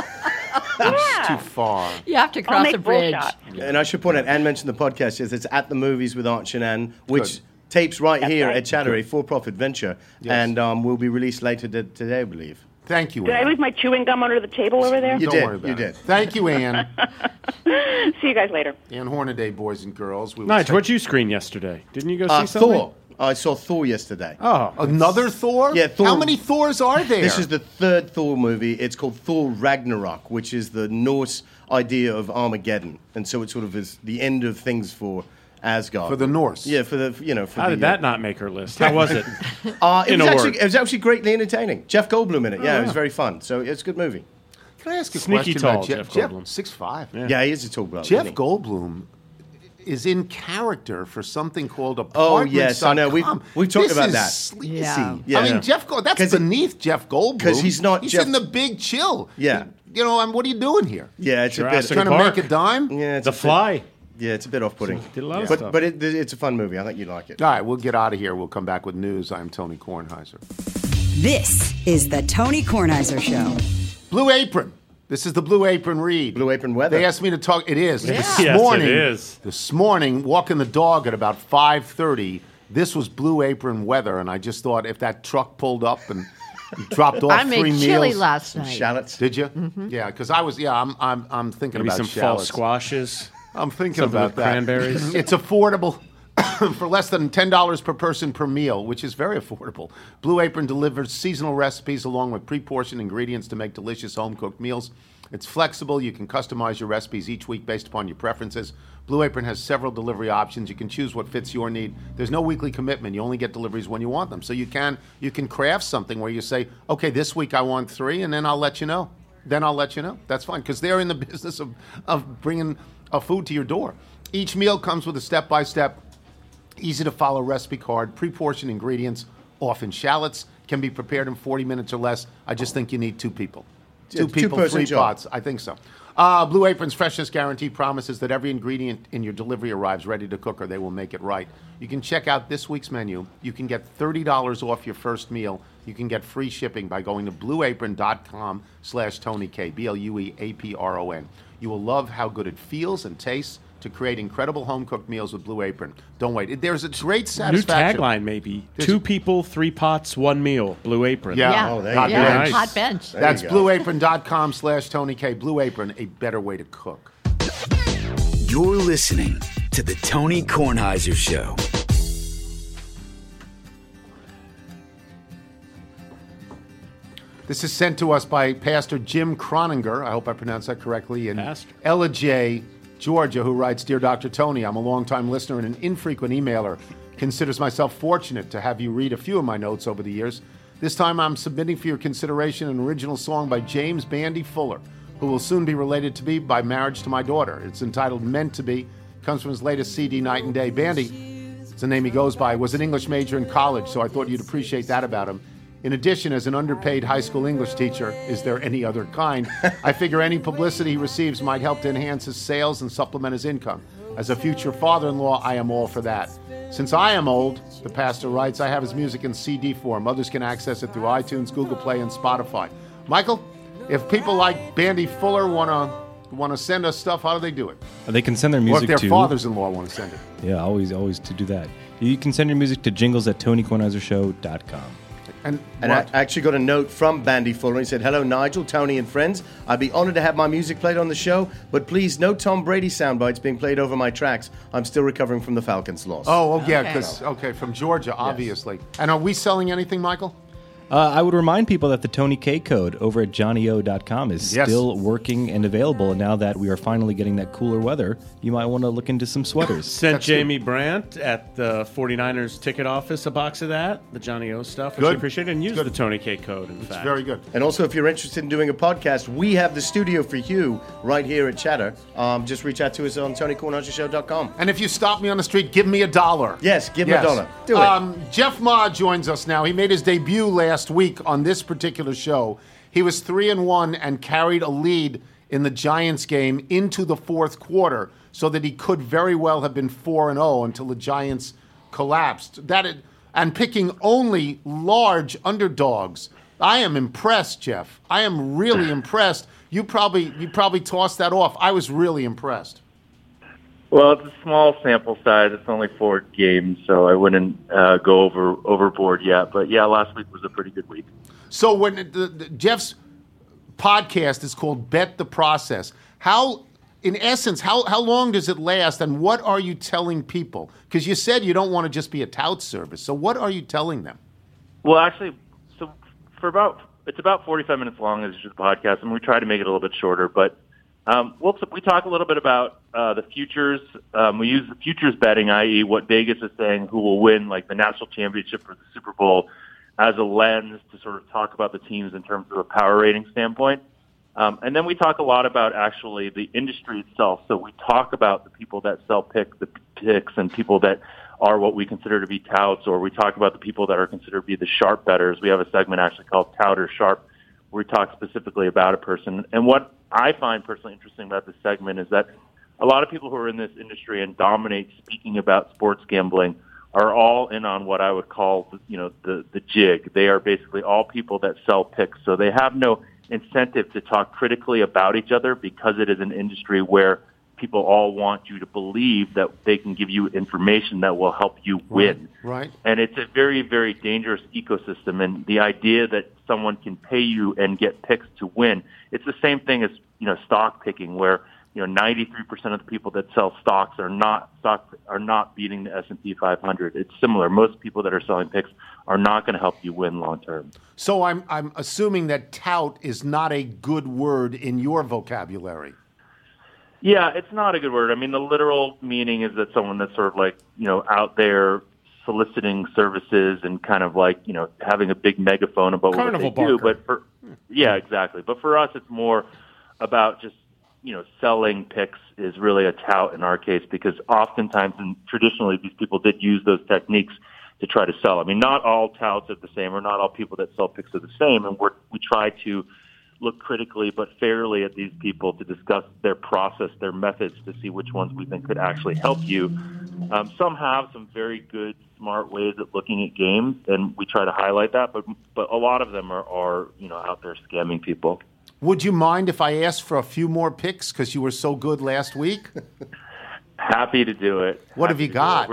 Yeah. Too far. You have to I'll cross make a bridge. bullshot. And I should point out, Anne mentioned the podcast. Yes, it's At the Movies with Arch and Anne, which Good. tapes right That's here right. at Chatter, a for-profit venture, and um, will be released later t- today, I believe. Thank you, Did I Ann. leave my chewing gum under the table over there? You Don't did, worry about you it. did. Thank you, Ann. See you guys later. Ann Hornaday, boys and girls. We will Nige, take- what'd you screen yesterday? Didn't you go Uh, see something? Thor. I saw Thor yesterday. Oh, Another Thor? Yeah, Thor. How many Thors are there? This is the third Thor movie. It's called Thor Ragnarok, which is the Norse idea of Armageddon, and so it sort of is the end of things for Asgard. For the Norse. Yeah, for the you know. For how the, did that not make her list? How was it? Uh, it, in was a actually, word? it was actually greatly entertaining. Jeff Goldblum in it. Yeah, Oh, it was yeah. very fun. So it's a good movie. Can Can I ask a Sneaky question tall, about Jeff, Jeff Jeff Goldblum. six five. Yeah. Yeah, he is a tall brother. Jeff isn't he? Goldblum is in character for something called Oh, Apartments. yes, I know. We've- we've talked this about is that. Sleazy. Yeah. Yeah. I mean, Yeah. Jeff Gold, that's 'Cause he- beneath Jeff Goldblum. 'cause he's not He's Jeff- in the Big Chill. Yeah. You know, and what are you doing here? Yeah, it's Jurassic a Trying bit. to Park. make a dime? Yeah, it's The a bit- Fly. Yeah, it's a bit off-putting. Did a lot of but, stuff. But it, it's a fun movie. I think you like it. All right, we'll get out of here. We'll come back with news. I'm Tony Kornheiser. This is the Tony Kornheiser Show. Blue Apron. This is the Blue Apron read. Blue Apron weather. They asked me to talk. It is. This Yes, it morning, is. This morning, walking the dog at about five thirty, this was Blue Apron weather, and I just thought if that truck pulled up and dropped off I three made meals. chili last Some night. shallots. Did you? Mm-hmm. Yeah, because I was. Yeah, I'm. I'm. I'm thinking Maybe about some fall shallots. squashes. I'm thinking Something about with that. cranberries. It's affordable for less than ten dollars per person per meal, which is very affordable. Blue Apron delivers seasonal recipes along with pre-portioned ingredients to make delicious home-cooked meals. It's flexible. You can customize your recipes each week based upon your preferences. Blue Apron has several delivery options. You can choose what fits your need. There's no weekly commitment. You only get deliveries when you want them. So you can you can craft something where you say, okay, this week I want three, and then I'll let you know. Then I'll let you know. That's fine, because they're in the business of, of bringing a food to your door. Each meal comes with a step-by-step, easy-to-follow recipe card, pre-portioned ingredients, often shallots, can be prepared in forty minutes or less. I just think you need two people. Yeah, Two people, two-person three job. pots. I think so. Uh, Blue Apron's freshness guarantee promises that every ingredient in your delivery arrives ready to cook, or they will make it right. You can check out this week's menu. You can get thirty dollars off your first meal. You can get free shipping by going to blueapron.com slash Tony K, B L U E A P R O N. You will love how good it feels and tastes to create incredible home-cooked meals with Blue Apron. Don't wait. It- There's a great New satisfaction. tagline, maybe. There's- Two people, three pots, one meal. Blue Apron. Yeah. Yeah, Oh, there Hot you yeah, go. Nice. hot bench. There That's you go. blueapron.com slash Tony K. Blue Apron, a better way to cook. You're listening to the Tony Kornheiser Show. This is sent to us by Pastor Jim Croninger. I hope I pronounced that correctly. In Pastor. Ella J, Georgia, who writes, Dear Doctor Tony, I'm a longtime listener and an infrequent emailer. Considers myself fortunate to have you read a few of my notes over the years. This time I'm submitting for your consideration an original song by James Bandy Fuller, who will soon be related to me by marriage to my daughter. It's entitled Meant to Be. Comes from his latest C D, Night and Day. Bandy, it's the name he goes by, was an English major in college, so I thought you'd appreciate that about him. In addition, as an underpaid high school English teacher, is there any other kind? I figure any publicity he receives might help to enhance his sales and supplement his income. As a future father-in-law, I am all for that. Since I am old, the pastor writes, I have his music in C D form. Others can access it through iTunes, Google Play, and Spotify. Michael, if people like Bandy Fuller want to want to send us stuff, how do they do it? They can send their Or if music their to fathers-in-law want to send it. Yeah, always, always to do that. You can send your music to jingles at tony kornheiser show dot com. And, And I what? I actually got a note from Bandy Fuller. He said, hello, Nigel, Tony, and friends. I'd be honored to have my music played on the show, but please, no Tom Brady sound bites being played over my tracks. I'm still recovering from the Falcons' loss. Oh, oh yeah, Okay. because, okay, from Georgia, obviously. And are we selling anything, Michael? Uh, I would remind people that the Tony K code over at johnny o dot com is Yes. still working and available. And now that we are finally getting that cooler weather, you might want to look into some sweaters. Sent That's Jamie Brandt at the 49ers ticket office a box of that, the Johnny O stuff, which Good. we appreciate, and use Good. the Tony K code, in fact. Very good. And also, if you're interested in doing a podcast, we have the studio for you right here at Chatter. Um, just reach out to us on tony kornheiser show dot com. And if you stop me on the street, give me a dollar. Yes, give him a dollar. Do it. Um, Jeff Ma joins us now. He made his debut last week on this particular show. He was three and one and carried a lead in the Giants game into the fourth quarter, so that he could very well have been four and zero until the Giants collapsed. That it, and picking only large underdogs. I am impressed, Jeff. I am really impressed. You probably you probably tossed that off. I was really impressed. Well, it's a small sample size. It's only four games, so I wouldn't uh, go over overboard yet. But yeah, last week was a pretty good week. So when the, the, Jeff's podcast is called Bet the Process, how, in essence, how, how long does it last, and what are you telling people? Because you said you don't want to just be a tout service. So what are you telling them? Well, actually, so for about it's about forty-five minutes long as the podcast, and we try to make it a little bit shorter. But um, we'll, we talk a little bit about uh, the futures. Um, we use the futures betting, that is, what Vegas is saying who will win, like the national championship or the Super Bowl, as a lens to sort of talk about the teams in terms of a power rating standpoint. Um, and then we talk a lot about actually the industry itself. So we talk about the people that sell pick, the picks and people that are what we consider to be touts, or we talk about the people that are considered to be the sharp bettors. We have a segment actually called Tout or Sharp, where we talk specifically about a person. And what I find personally interesting about this segment is that a lot of people who are in this industry and dominate speaking about sports gambling are all in on what I would call, you know, the, the jig. They are basically all people that sell picks. So they have no incentive to talk critically about each other because it is an industry where people all want you to believe that they can give you information that will help you win. Right. right. And it's a very, very dangerous ecosystem. And the idea that someone can pay you and get picks to win, it's the same thing as, you know, stock picking, where, you know, ninety-three percent of the people that sell stocks are not stock are not beating the S and P five hundred. It's similar. Most people that are selling picks are not going to help you win long term. So I'm I'm assuming that tout is not a good word in your vocabulary. Yeah, it's not a good word. I mean, the literal meaning is that someone that's sort of like, you know, out there soliciting services and kind of like, you know, having a big megaphone about Carnival what they do. barker. But for yeah, exactly. But for us, it's more about just, you know, selling picks is really a tout in our case, because oftentimes and traditionally these people did use those techniques to try to sell. I mean, not all touts are the same, or not all people that sell picks are the same, and we're, we try to look critically but fairly at these people to discuss their process, their methods, to see which ones we think could actually help you. Um, some have some very good, smart ways of looking at games, and we try to highlight that, but but a lot of them are, are you know, out there scamming people. Would you mind if I asked for a few more picks because you were so good last week? Happy to do it. What Happy have you got?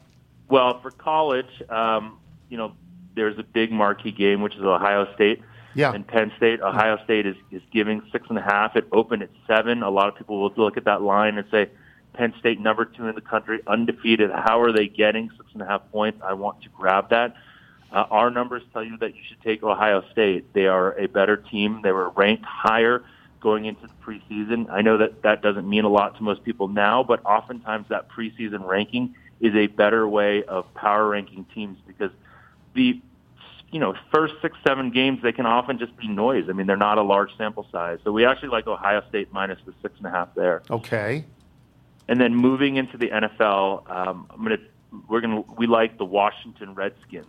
Well, for college, um, you know, there's a big marquee game, which is Ohio State yeah. and Penn State. Ohio State is, is giving six and a half. It opened at seven. A lot of people will look at that line and say, Penn State, number two in the country, undefeated. How are they getting six and a half points? I want to grab that. Uh, our numbers tell you that you should take Ohio State. They are a better team. They were ranked higher going into the preseason. I know that that doesn't mean a lot to most people now, but oftentimes that preseason ranking is a better way of power ranking teams, because the, you know, first six, seven games, they can often just be noise. I mean, they're not a large sample size. So we actually like Ohio State minus the six and a half there. Okay. And then moving into the N F L, um, I'm going to, we're going to, we like the Washington Redskins.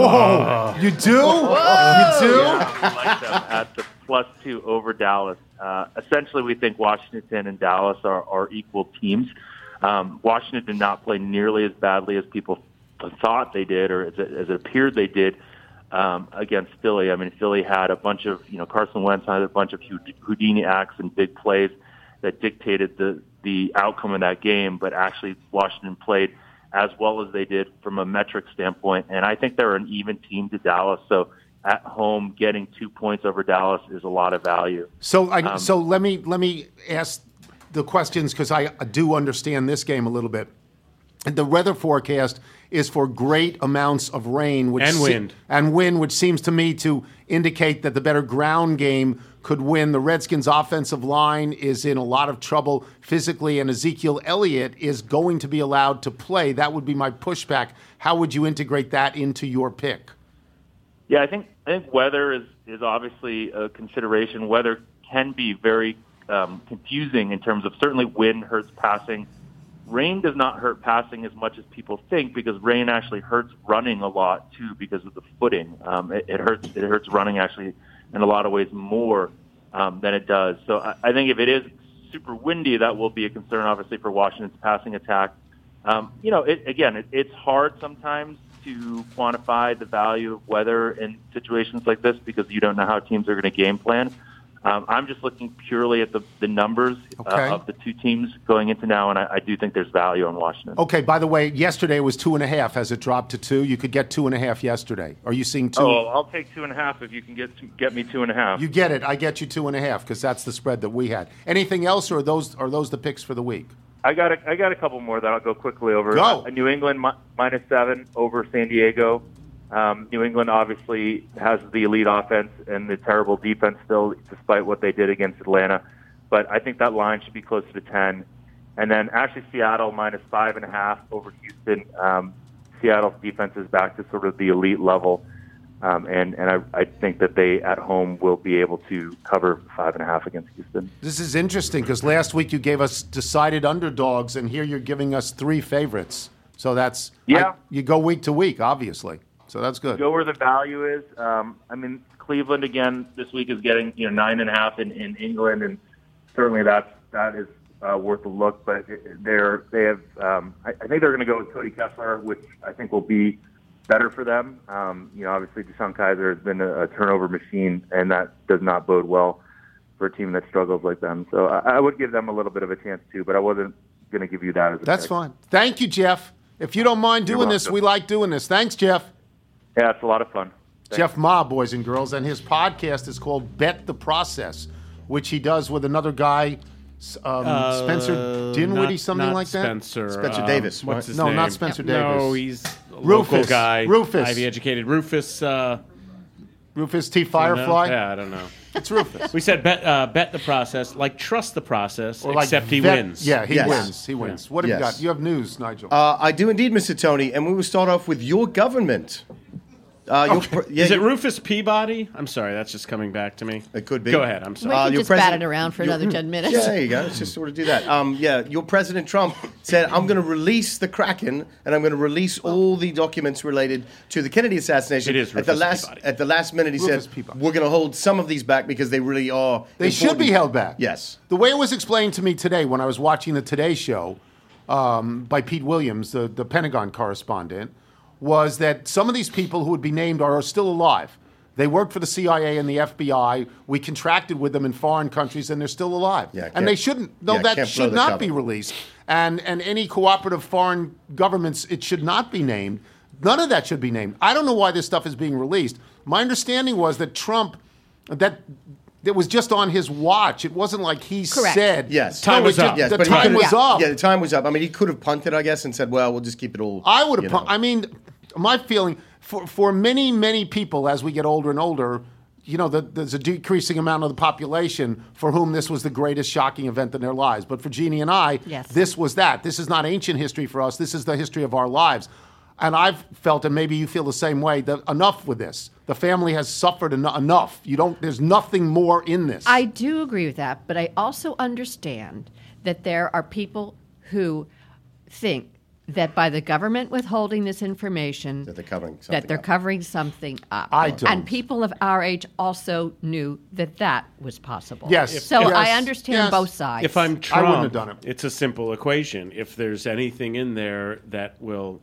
Oh, you do? Whoa. You do? Yeah, we like them at the plus two over Dallas. Uh, essentially, we think Washington and Dallas are, are equal teams. Um, Washington did not play nearly as badly as people thought they did, or as it, as it appeared they did, um, against Philly. I mean, Philly had a bunch of, you know, Carson Wentz had a bunch of Houdini acts and big plays that dictated the, the outcome of that game, but actually Washington played as well as they did from a metric standpoint. And I think they're an even team to Dallas. So at home, getting two points over Dallas is a lot of value. So, I, um, so let me let me ask the questions, because I do understand this game a little bit. And the weather forecast is for great amounts of rain, which and wind, se- and wind, which seems to me to indicate that the better ground game could win. The Redskins' offensive line is in a lot of trouble physically, and Ezekiel Elliott is going to be allowed to play. That would be my pushback. How would you integrate that into your pick? Yeah, I think I think weather is, is obviously a consideration. Weather can be very um, confusing in terms of, certainly wind hurts passing. Rain does not hurt passing as much as people think, because rain actually hurts running a lot too because of the footing. Um, it, it hurts it hurts running actually in a lot of ways more um, than it does. So I, I think if it is super windy, that will be a concern, obviously, for Washington's passing attack. Um, you know, it, again, it, it's hard sometimes to quantify the value of weather in situations like this, because you don't know how teams are going to game plan. Um, I'm just looking purely at the, the numbers okay. uh, of the two teams going into now, and I, I do think there's value on Washington. Okay, by the way, yesterday was two and a half. Has it dropped to two? You could get two and a half yesterday. Are you seeing two? Oh, well, I'll take two and a half if you can get to, get me two and a half. You get it. I get you two and a half, because that's the spread that we had. Anything else, or are those are those the picks for the week? I got a, I got a couple more that I'll go quickly over. Go. Uh, New England mi- minus seven over San Diego. Um, New England obviously has the elite offense and the terrible defense still, despite what they did against Atlanta. But I think that line should be closer to ten. And then actually Seattle minus five and a half over Houston. Um, Seattle's defense is back to sort of the elite level. Um, and and I, I think that they at home will be able to cover five and a half against Houston. This is interesting because last week you gave us decided underdogs, and here you're giving us three favorites. So that's Yeah. I, you go week to week, obviously. So that's good. Go where the value is. Um, I mean, Cleveland again this week is getting you know nine and a half in, in England, and certainly that's that is uh, worth a look. But they're they have um, I, I think they're going to go with Cody Kessler, which I think will be better for them. Um, you know, obviously Deshaun Kaiser has been a, a turnover machine, and that does not bode well for a team that struggles like them. So I, I would give them a little bit of a chance too, but I wasn't going to give you that as a That's pick. fine. Thank you, Jeff. If you don't mind You're doing this, welcome. we like doing this. Thanks, Jeff. Yeah, it's a lot of fun. Thanks. Jeff Ma, boys and girls, and his podcast is called Bet the Process, which he does with another guy, um, Uh, Spencer Dinwiddie, not- something not like that. Spencer. Spencer um, Davis, What's right? his No, name? not Spencer No, Davis. he's a Rufus. local guy. Rufus. Ivy educated. Rufus. Uh, Rufus T. Firefly. Yeah, I don't know. It's Rufus. We said bet uh, bet the process, like trust the process, Or like except he vet- wins. Yeah, he Yes. wins. He wins. What have you Yes. got? You have news, Nigel. Uh, I do indeed, Mister Tony, and we will start off with your government. Uh, your pr- yeah, Is it you- Rufus Peabody? I'm sorry, that's just coming back to me. It could be. Go ahead. I'm We sorry. Uh, can your just bat president- it around for your- another ten minutes. Yeah, there you go. Let's just sort of do that. Um, yeah, your President Trump said, I'm going to release the Kraken, and I'm going to release all the documents related to the Kennedy assassination. It is at the Rufus last Peabody. At the last minute, he Rufus said, Peabody. we're going to hold some of these back because they really are They should be important." held back. Yes. The way it was explained to me today when I was watching the Today Show um, by Pete Williams, the, the Pentagon correspondent, was that some of these people who would be named are still alive. They worked for the C I A and the F B I. We contracted with them in foreign countries, and they're still alive. Yeah, and can't- they shouldn't. No, yeah, that can't blow should the not cover. be released. And and any cooperative foreign governments, it should not be named. None of that should be named. I don't know why this stuff is being released. My understanding was that Trump, that that was just on his watch. It wasn't like he Correct. said. Yes. Time No, was it up. just- Yes, the but he time could've- was up. Yeah, the time was up. I mean, he could have punted, I guess, and said, well, we'll just keep it all. I would have. you Pun- know. I mean, my feeling for for many many people as we get older and older, you know, the, there's a decreasing amount of the population for whom this was the greatest shocking event in their lives. But for Jeannie and I, Yes. this was that. This is not ancient history for us. This is the history of our lives. And I've felt, and maybe you feel the same way, that enough with this. The family has suffered en- enough. You don't. There's nothing more in this. I do agree with that, but I also understand that there are people who think that by the government withholding this information, That they're covering that something they're up. covering something up. I don't. And people of our age also knew that that was possible. Yes. So Yes. I understand Yes. both sides. If I'm I Trump, wouldn't have done it. it's a simple equation. If there's anything in there that will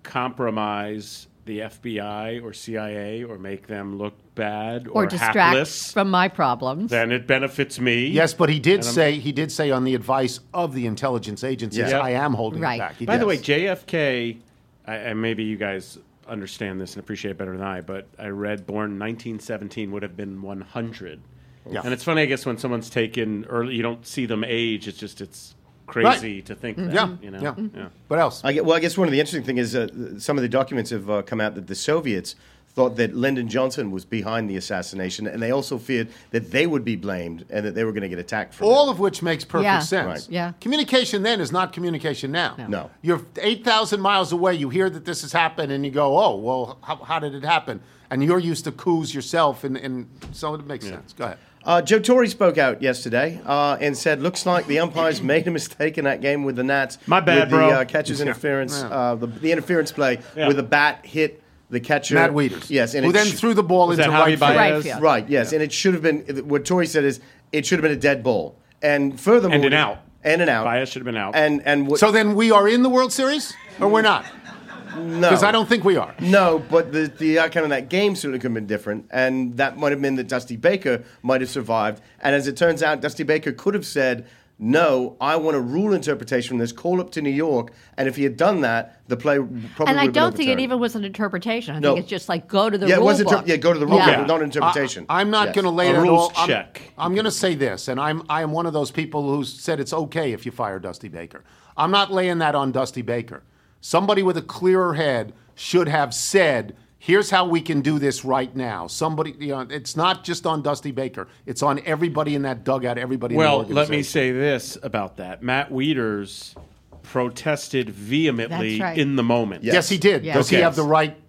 compromise the F B I or C I A or make them look bad or, or distract hapless, from my problems. then it benefits me. Yes, but he did And I'm- say he did say on the advice of the intelligence agencies, Yeah. I am holding Right. it back. He By the did. way, J F K, I, and maybe you guys understand this and appreciate it better than I, but I read born nineteen seventeen would have been one hundred. Yeah. And it's funny, I guess, when someone's taken early, you don't see them age. It's just, it's crazy to think that, Yeah, you know? yeah. yeah. What else? I get, well, I guess one of the interesting things is uh, some of the documents have uh, come out that the Soviets thought that Lyndon Johnson was behind the assassination, and they also feared that they would be blamed and that they were going to get attacked for All of which makes perfect Yeah. sense. Right. Yeah. Communication then is not communication now. No. No. You're eight thousand miles away, you hear that this has happened, and you go, oh, well, how, how did it happen? And you're used to coups yourself, and, and so it makes sense. Go ahead. Uh, Joe Torre spoke out yesterday uh, and said, looks like the umpires made a mistake in that game with the Nats. My bad, with the, bro. Uh, catcher's interference, uh, the, the interference play Yeah. where the bat hit the catcher. Matt Wieters. Yes. And who it then sh- threw the ball Was into that right Javi field. Baez? Right field. Right, yes. And it should have been, what Torre said is, it should have been a dead ball. And furthermore. And an out. And an out. Baez should have been out. And, and what, So then we are in the World Series, or we're not? no. Because I don't think we are. No, but the, the outcome of that game certainly could have been different, and that might have meant that Dusty Baker might have survived. And as it turns out, Dusty Baker could have said, no, I want a rule interpretation from this, call up to New York, and if he had done that, the play probably and would I have been don't think it overturned. even was an interpretation. I No. think it's just like go to the Yeah, it rule was inter- book. yeah, go to the rule Yeah. book, not an interpretation. I, am not Yes. going to lay A it rules all. I'm, check. I'm going to say this, and I'm I am one of those people who said it's okay if you fire Dusty Baker. I'm not laying that on Dusty Baker. Somebody with a clearer head should have said, here's how we can do this right now. Somebody, you know, it's not just on Dusty Baker. It's on everybody in that dugout, everybody Well, in the let me organization. say this about that. Matt Wieters protested vehemently That's right. in the moment. Yes, he did. Yes. Does he Okay. have the right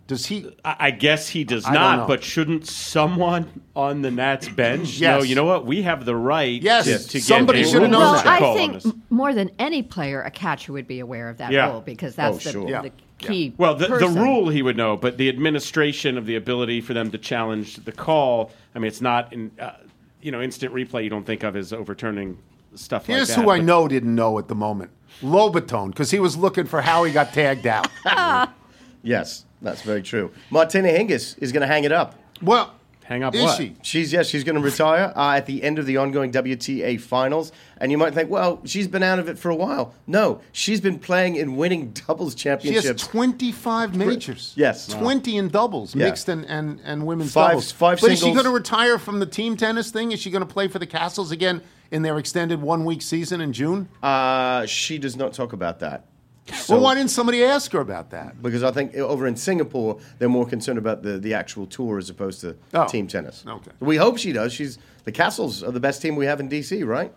Does he? I I guess he does I don't know. not, but shouldn't someone on the Nats bench Yes. know, you know what, we have the right Yes. to, to Somebody get a should have rule known Well, that. call I on think this. m- more than any player, a catcher would be aware of that Yeah. rule because that's Oh, the, sure. the Yeah. key. Well, the, the person. rule he would know, but the administration of the ability for them to challenge the call, I mean, it's not in, uh, you know, instant replay you don't think of as overturning stuff Here's like that. who I but- know didn't know at the moment. Lobatone, because he was looking for how he got tagged out. Yes, that's very true. Martina Hingis is going to hang it up. Well, Hang up is what? she? She's yes, she's going to retire uh, at the end of the ongoing W T A finals. And you might think, well, she's been out of it for a while. No, she's been playing and winning doubles She has championships. twenty-five majors. Yes. twenty in doubles, Yeah. mixed and, and, and women's Five- doubles. five but is she singles. going to retire from the team tennis thing? Is she going to play for the Castles again in their extended one-week season in June? Uh, she does not talk about that. So- well, why didn't somebody ask her about that? Because I think over in Singapore, they're more concerned about the, the actual tour as opposed to Oh. team tennis. Okay. We hope she does. She's the Castles are the best team we have in D C, right?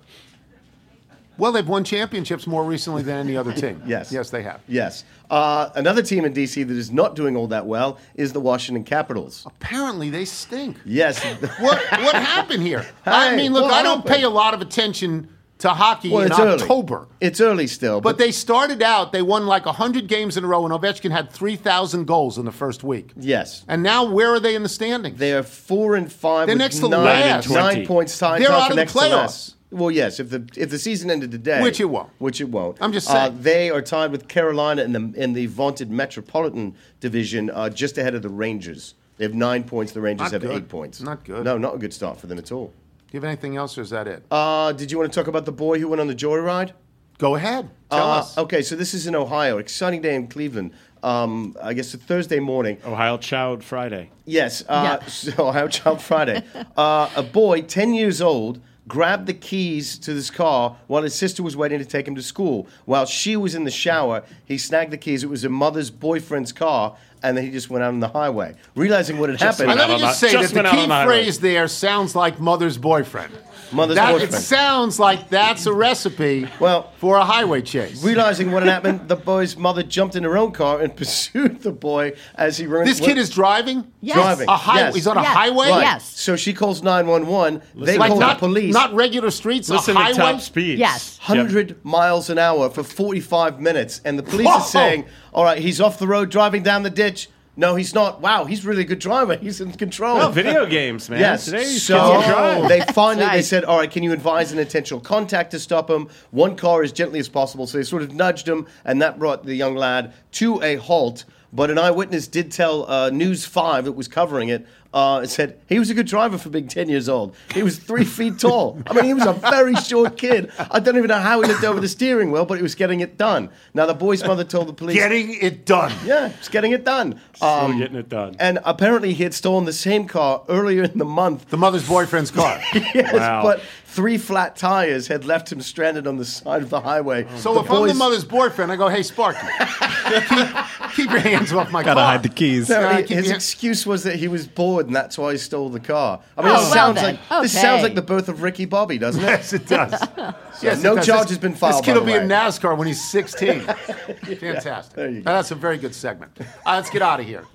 Well, they've won championships more recently than any other team. Yes. Yes, they have. Yes. Uh, another team in D C that is not doing all that well is the Washington Capitals. Apparently, they stink. Yes. What what happened here? I Hey, mean, look, what I don't happened? pay a lot of attention to hockey Well, in it's early. October. It's early still. But they started out, they won like one hundred games in a row, and Ovechkin had three thousand goals in the first week. Yes. And now, where are they in the standings? They are four and five. They're with next to nine, last. nine points tied. They're tied out for of the next to playoffs. last. Well, yes. If the if the season ended today, Which it won't. Which it won't. I'm just Uh, saying. they are tied with Carolina in the in the vaunted Metropolitan Division, uh, just ahead of the Rangers. They have nine points. The Rangers Not have good. eight points. Not good. No, not a good start for them at all. Do you have anything else, or is that it? Uh, did you want to talk about the boy who went on the joyride? Go ahead. Tell Uh, us. Okay, so this is in Ohio. Exciting day in Cleveland. Um, I guess a Thursday morning. Ohio Child Friday. Yes, uh, Yeah. so Ohio Child Friday. Uh, a boy, ten years old, grabbed the keys to this car while his sister was waiting to take him to school. While she was in the shower, he snagged the keys. It was a mother's boyfriend's car, and then he just went out on the highway. Realizing what had happened. And let me on just the- say just that went the out key on the highway. phrase there sounds like mother's boyfriend. Mother's That- boyfriend. It sounds like that's a recipe Well, for a highway chase. Realizing what had happened, the boy's mother jumped in her own car and pursued the boy as he ran. This kid is driving? Yes. driving. A high, Yes. He's on a Yes. highway? Right. Yes. So she calls nine one one. They Like call not, the police. not regular streets, Listen a to highway? top speeds. Yes. one hundred miles an hour for forty-five minutes. And the police Whoa. are saying, all right, he's off the road driving down the ditch. No, he's not. Wow, he's really a good driver. He's in control. Oh, video games, man. Yes. Today these So kids can drive. they finally they Right. said, all right, can you advise an intentional contact to stop him? One car as gently as possible. So they sort of nudged him, and that brought the young lad to a halt. But an eyewitness did tell uh, News five, that was covering it, uh, it said he was a good driver for being ten years old. He was three feet tall. I mean, he was a very short kid. I don't even know how he looked over the steering wheel, but he was getting it done. Now, the boy's mother told the police. Getting it done. Yeah, he's getting it done. Um, Still getting it done. And apparently he had stolen the same car earlier in the month. The mother's boyfriend's car. Yes, Wow. but three flat tires had left him stranded on the side of the highway. So The if I'm the boys- mother's boyfriend, I go, hey, Sparky, keep, keep your hands off my Gotta car. hide the keys. No, Uh, he- keep his your- excuse was that he was bored and that's why he stole the car. I mean, Oh, this well sounds then. like this Okay. sounds like the birth of Ricky Bobby, doesn't it? Yes, it does. yes, no it does. charge This- has been filed, This kid by will be the in way. NASCAR when he's sixteen. Fantastic. there you go. Now, that's a very good segment. Uh, let's get out of here.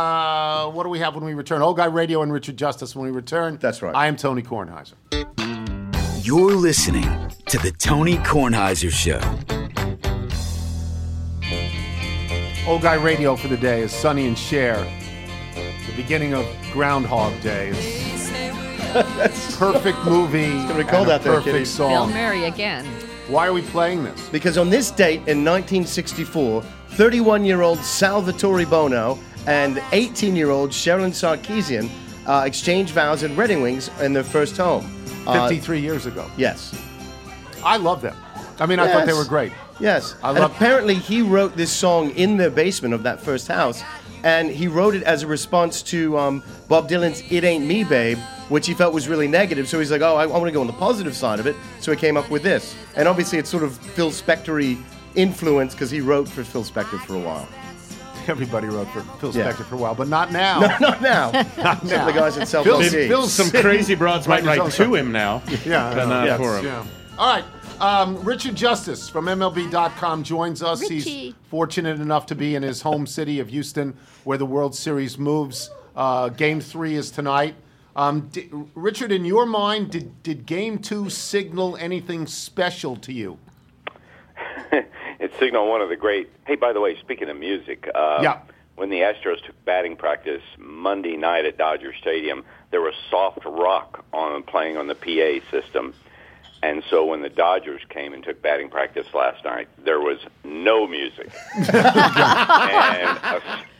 Uh, what do we have when we return? Old Guy Radio and Richard Justice when we return. That's right. I am Tony Kornheiser. You're listening to the Tony Kornheiser Show. Old Guy Radio for the day is Sonny and Cher. The beginning of Groundhog Day. It's perfect movie. It's gonna be cold out there, perfect kiddies. song. Bill Murray again. Why are we playing this? Because on this date in nineteen sixty-four, thirty-one-year-old Salvatore Bono and eighteen-year-old Sherilyn Sarkeesian uh, exchanged vows at Reading Wings in their first home. Uh, fifty-three years ago. yes. I love them. I mean, I thought they Yes. were great. Yes. I and love- apparently he wrote this song in the basement of that first house, and he wrote it as a response to um, Bob Dylan's It Ain't Me, Babe, which he felt was really negative. So he's like, oh, I, I want to go on the positive side of it. So he came up with this. And obviously it's sort of Phil Spector-y influence because he wrote for Phil Spector for a while. Everybody wrote for Phil Yeah. Spector for a while, but not now. No, not now. Not Some now. of the guys at Self Phil- L C. Phil's Some sitting- crazy broads might writing his write own to stuff. him now, Yeah, I but know. not Yes. for him. Yeah. All right. Um, Richard Justice from M L B dot com joins us. Richie. He's fortunate enough to be in his home city of Houston, where the World Series moves. Uh, game three is tonight. Um, di- Richard, in your mind, did, did Game two signal anything special to you? It signaled one of the great... Hey, by the way, speaking of music, uh, yeah. when the Astros took batting practice Monday night at Dodger Stadium, there was soft rock on playing on the P A system. And so when the Dodgers came and took batting practice last night, there was no music. and a,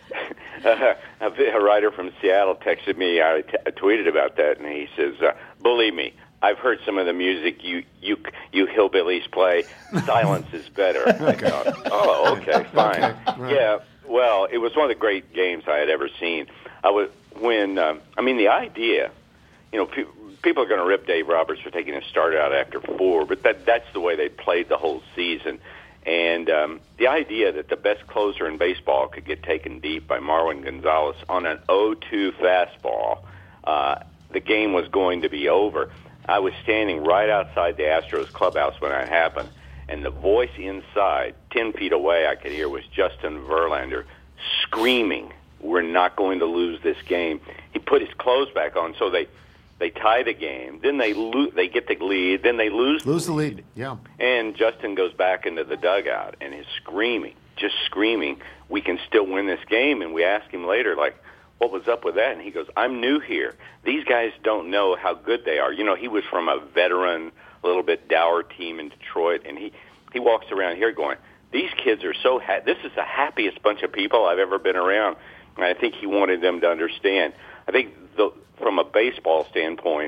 a, a writer from Seattle texted me, I, t- I tweeted about that, and he says, uh, believe me, I've heard some of the music you you you hillbillies play. Silence is better. Okay. I thought, oh, okay, fine. Okay, right. Yeah, well, it was one of the great games I had ever seen. I was when um, I mean the idea, you know, pe- people are going to rip Dave Roberts for taking a start out after four, but that that's the way they played the whole season. And um, the idea that the best closer in baseball could get taken deep by Marwin Gonzalez on an oh two fastball, uh, the game was going to be over. I was standing right outside the Astros clubhouse when that happened, and the voice inside, ten feet away, I could hear was Justin Verlander screaming, "We're not going to lose this game." He put his clothes back on, so they they tie the game. Then they lo- they get the lead. Then they lose Lose the the lead. lead, yeah. And Justin goes back into the dugout and is screaming, just screaming, "We can still win this game." And we ask him later, like, what was up with that? And he goes, I'm new here. These guys don't know how good they are. You know, he was from a veteran, a little bit dour team in Detroit, and he, he walks around here going, these kids are so ha- this is the happiest bunch of people I've ever been around. And I think he wanted them to understand. I think the, from a baseball standpoint,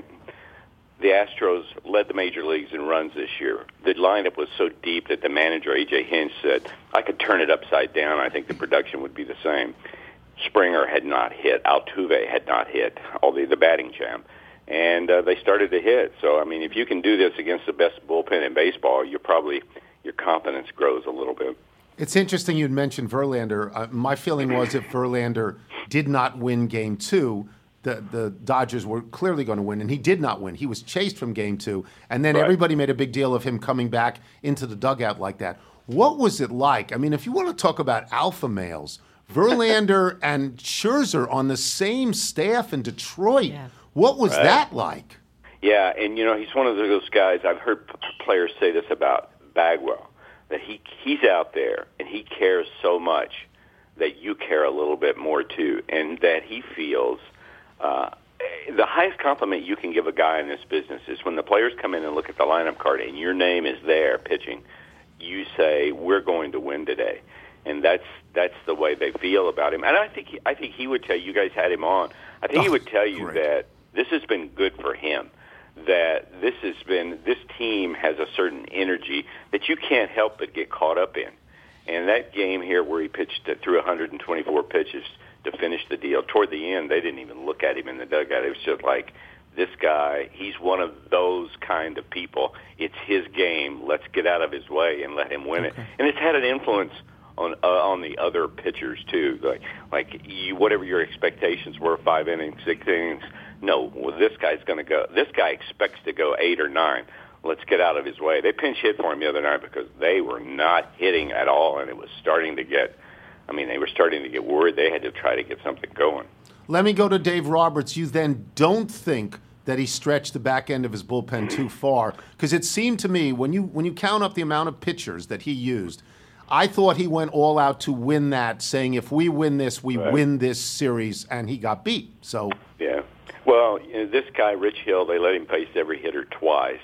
the Astros led the major leagues in runs this year. The lineup was so deep that the manager, A J Hinch, said, I could turn it upside down. I think the production would be the same. Springer had not hit. Altuve had not hit, although the batting champ. And uh, they started to hit. So, I mean, if you can do this against the best bullpen in baseball, you probably, your confidence grows a little bit. It's interesting you'd mentioned Verlander. Uh, my feeling was if Verlander did not win Game two, the, the Dodgers were clearly going to win, and he did not win. He was chased from Game two, and then right. everybody made a big deal of him coming back into the dugout like that. What was it like? I mean, if you want to talk about alpha males, Verlander and Scherzer on the same staff in Detroit. Yeah. What was right. that like? Yeah, and, you know, he's one of those guys, I've heard p- players say this about Bagwell, that he he's out there and he cares so much that you care a little bit more, too, and that he feels uh, the highest compliment you can give a guy in this business is when the players come in and look at the lineup card and your name is there pitching, you say, we're going to win today. And that's that's the way they feel about him. And I think he, I think he would tell you, you guys had him on, I think oh, he would tell you great. that this has been good for him, that this has been, this team has a certain energy that you can't help but get caught up in. And that game here where he pitched through one hundred twenty-four pitches to finish the deal, toward the end, they didn't even look at him in the dugout. It was just like, this guy, he's one of those kind of people. It's his game. Let's get out of his way and let him win okay. it. And it's had an influence on uh, on the other pitchers too, like like you, whatever your expectations were, five innings, six innings. No, well, this guy's going to go. This guy expects to go eight or nine. Let's get out of his way. They pinch hit for him the other night because they were not hitting at all, and it was starting to get. I mean, they were starting to get worried. They had to try to get something going. Let me go to Dave Roberts. You then don't think that he stretched the back end of his bullpen too far, because it seemed to me when you when you count up the amount of pitchers that he used, I thought he went all out to win that, saying if we win this, we right. win this series, and he got beat. So yeah, well, you know, this guy Rich Hill, they let him face every hitter twice,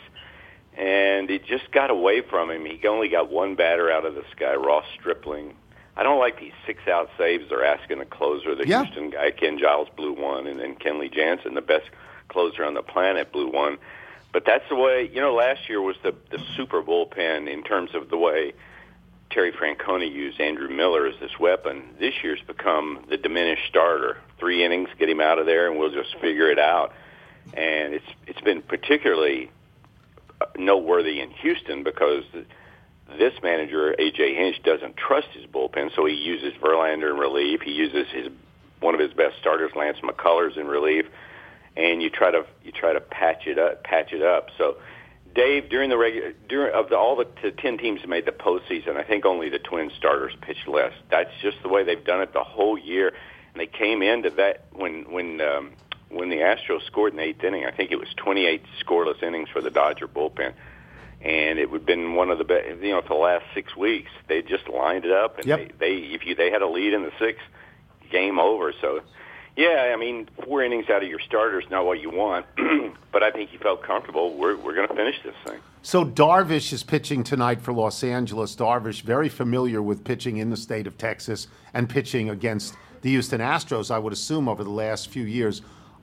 and it just got away from him. He only got one batter out of this guy, Ross Stripling. I don't like these six-out saves they're asking the closer. The yeah. Houston guy, Ken Giles, blew one, and then Kenley Jansen, the best closer on the planet, blew one. But that's the way, you know, last year was the, the super bullpen in terms of the way Terry Francona used Andrew Miller as this weapon. This year's become the diminished starter. Three innings, get him out of there, and we'll just figure it out. And it's it's been particularly noteworthy in Houston because the, this manager, A J Hinch, doesn't trust his bullpen, so he uses Verlander in relief. He uses his one of his best starters, Lance McCullers, in relief, and you try to you try to patch it up, patch it up. So Dave, during the regular, during of the, all the, the ten teams that made the postseason, I think only the Twins starters pitched less. That's just the way they've done it the whole year. And they came into that when when um, when the Astros scored in the eighth inning. I think it was twenty-eight scoreless innings for the Dodger bullpen, and it would have been one of the best. You know, for the last six weeks, they just lined it up, and Yep. they, they if you they had a lead in the sixth, game over. So. Yeah, I mean, four innings out of your starter is not what you want, but I think he felt comfortable. We're we're going to finish this thing. So Darvish is pitching tonight for Los Angeles. Darvish, very familiar with pitching in the state of Texas and pitching against the Houston Astros, I would assume, over the last few years.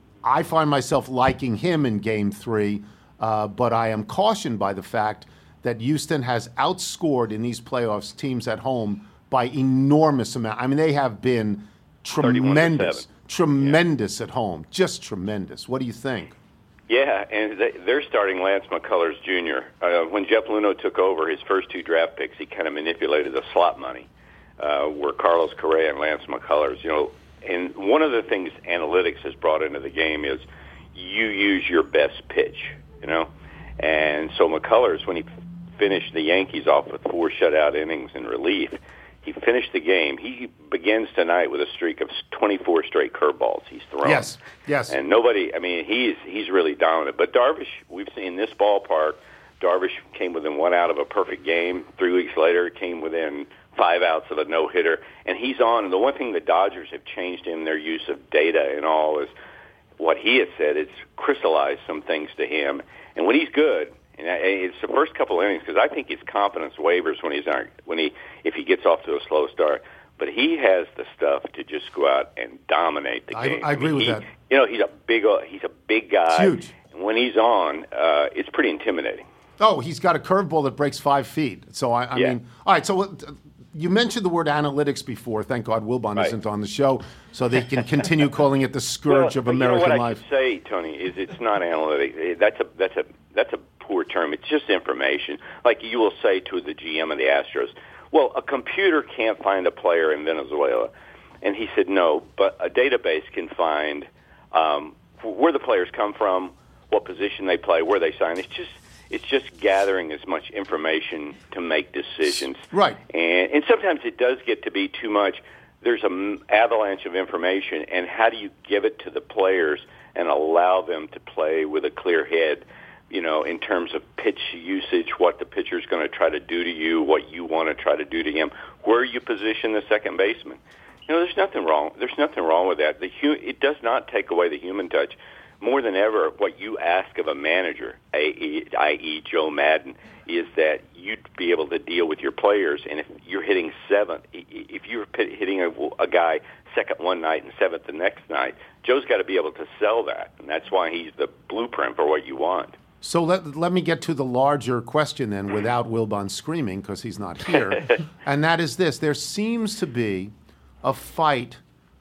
I find myself liking him in Game three, uh, but I am cautioned by the fact that Houston has outscored in these playoffs teams at home by enormous amount. I mean, they have been tremendous. Tremendous yeah. at home, just tremendous. What do you think? Yeah, and they, they're starting Lance McCullers Junior Uh, when Jeff Luhnow took over his first two draft picks, he kind of manipulated the slot money, uh, where Carlos Correa and Lance McCullers, you know, and one of the things analytics has brought into the game is you use your best pitch, you know, and so McCullers, when he finished the Yankees off with four shutout innings in relief, he finished the game. He begins tonight with a streak of twenty-four straight curveballs he's thrown. Yes, yes. And nobody, I mean, he's he's really dominant. But Darvish, we've seen this ballpark, Darvish came within one out of a perfect game. Three weeks later, came within five outs of a no-hitter. And he's on. And the one thing the Dodgers have changed in their use of data and all is what he has said. It's crystallized some things to him. And when he's good, and it's the first couple of innings, because I think his confidence wavers when he's not, when he if he gets off to a slow start. But he has the stuff to just go out and dominate the I, game. I agree I mean, with he, that. You know, he's a big he's a big guy. It's huge. And when he's on, uh, it's pretty intimidating. Oh, he's got a curveball that breaks five feet. So I, I Yeah. mean, all right. So uh, you mentioned the word analytics before. Thank God Wilbon Right. isn't on the show, so they can continue calling it the scourge well, of but American you know what life. I should say, Tony, is it's not analytics. That's a that's a that's a poor term. It's just information. Like you will say to the G M of the Astros, well, a computer can't find a player in Venezuela. And he said, no, but a database can find um, where the players come from, what position they play, where they sign. It's just it's just gathering as much information to make decisions. Right. And, and sometimes it does get to be too much. There's an avalanche of information, and how do you give it to the players and allow them to play with a clear head, you know, in terms of pitch usage, what the pitcher's going to try to do to you, what you want to try to do to him, where you position the second baseman. You know, there's nothing wrong. There's nothing wrong with that. The hu- it does not take away the human touch. More than ever, what you ask of a manager, that is. Joe Madden, is that you'd be able to deal with your players. And if you're hitting seventh, if you're hitting a, a guy second one night and seventh the next night, Joe's got to be able to sell that. And that's why he's the blueprint for what you want. So let, let me get to the larger question then without Wilbon screaming because he's not here. And that is this. There seems to be a fight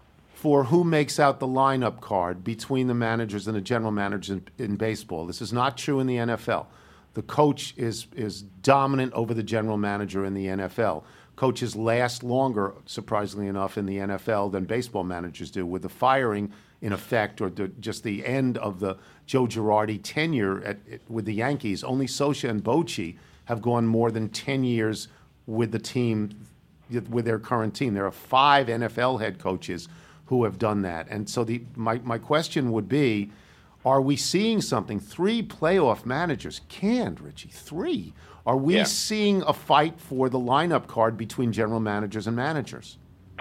for who makes out the lineup card between the managers and the general managers in, in baseball. This is not true in the N F L. The coach is is dominant over the general manager in the N F L. Coaches last longer, surprisingly enough, in the N F L than baseball managers do, with the firing in effect or the, just the end of the Joe Girardi tenure at, at, with the Yankees. Only Socha and Bochy have gone more than ten years with the team, with their current team. There are five N F L head coaches who have done that. And so the my, my question would be, are we seeing something? Three playoff managers, canned, Richie, three. Are we Yeah. seeing a fight for the lineup card between general managers and managers?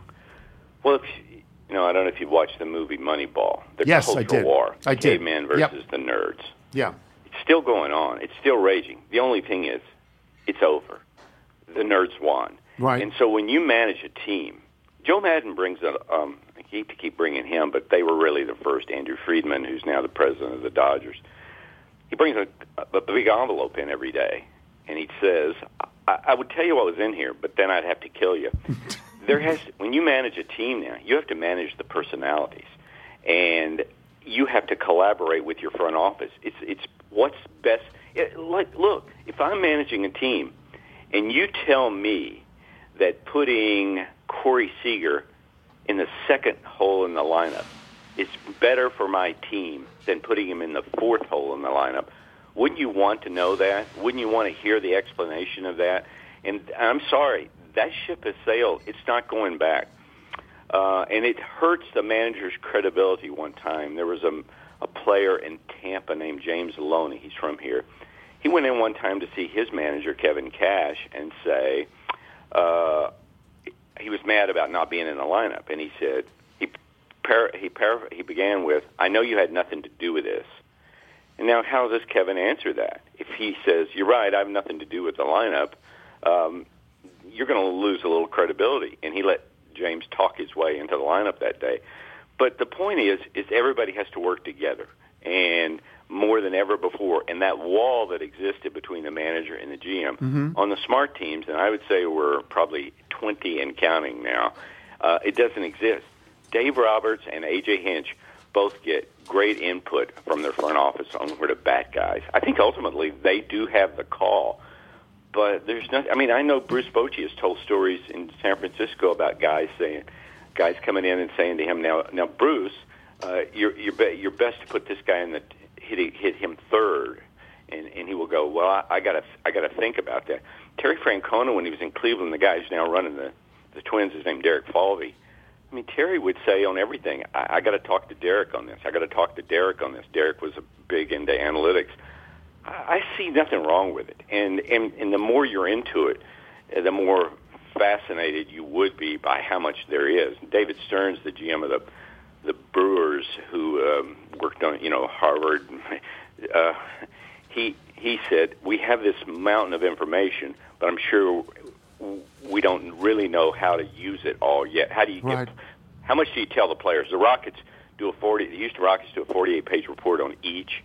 Well, if, you know, I don't know if you've watched the movie Moneyball. The Yes, I cultural did. war. I did. Caveman versus Yep. the nerds. Yeah. It's still going on. It's still raging. The only thing is, it's over. The nerds won. Right. And so when you manage a team, Joe Madden brings a, um, I hate to keep bringing him, but they were really the first. Andrew Friedman, who's now the president of the Dodgers, he brings a, a big envelope in every day, and he says, I, I would tell you what was in here, but then I'd have to kill you. There has, when you manage a team now, you have to manage the personalities, and you have to collaborate with your front office. It's it's what's best. It, like, look, if I'm managing a team, and you tell me that putting Corey Seager in the second hole in the lineup is better for my team than putting him in the fourth hole in the lineup, Wouldn't you want to know that? Wouldn't you want to hear the explanation of that? And I'm sorry, that ship has sailed. It's not going back. Uh, and it hurts the manager's credibility one time. There was a, a player in Tampa named James Loney. He's from here. He went in one time to see his manager, Kevin Cash, and say uh, he was mad about not being in the lineup. And he said, he, par- he, par- he began with, I know you had nothing to do with this. And now how does Kevin answer that? If he says, you're right, I have nothing to do with the lineup, um, you're going to lose a little credibility. And he let James talk his way into the lineup that day. But the point is, is everybody has to work together, and more than ever before. And that wall that existed between the manager and the G M Mhm. on the smart teams, and I would say we're probably twenty and counting now, uh, it doesn't exist. Dave Roberts and A J Hinch both get great input from their front office on where to bat guys. I think ultimately they do have the call. But there's nothing. I mean, I know Bruce Bochy has told stories in San Francisco about guys saying, guys coming in and saying to him, "Now, now, Bruce, uh, you're you're, be, you're best to put this guy in the hit hit him third," and and he will go, "Well, I, I gotta I gotta think about that." Terry Francona, when he was in Cleveland, the guy who's now running the the Twins is named Derek Falvey. I mean, Terry would say on everything, "I, I got to talk to Derek on this. I got to talk to Derek on this." Derek was a big into analytics. I see nothing wrong with it, and, and and the more you're into it, the more fascinated you would be by how much there is. David Stearns, the G M of the the Brewers, who um, worked on you know Harvard, uh, he he said we have this mountain of information, but I'm sure we don't really know how to use it all yet. How do you Right. get? How much do you tell the players? The Rockets do a forty. The Houston Rockets do a forty-eight page report on each.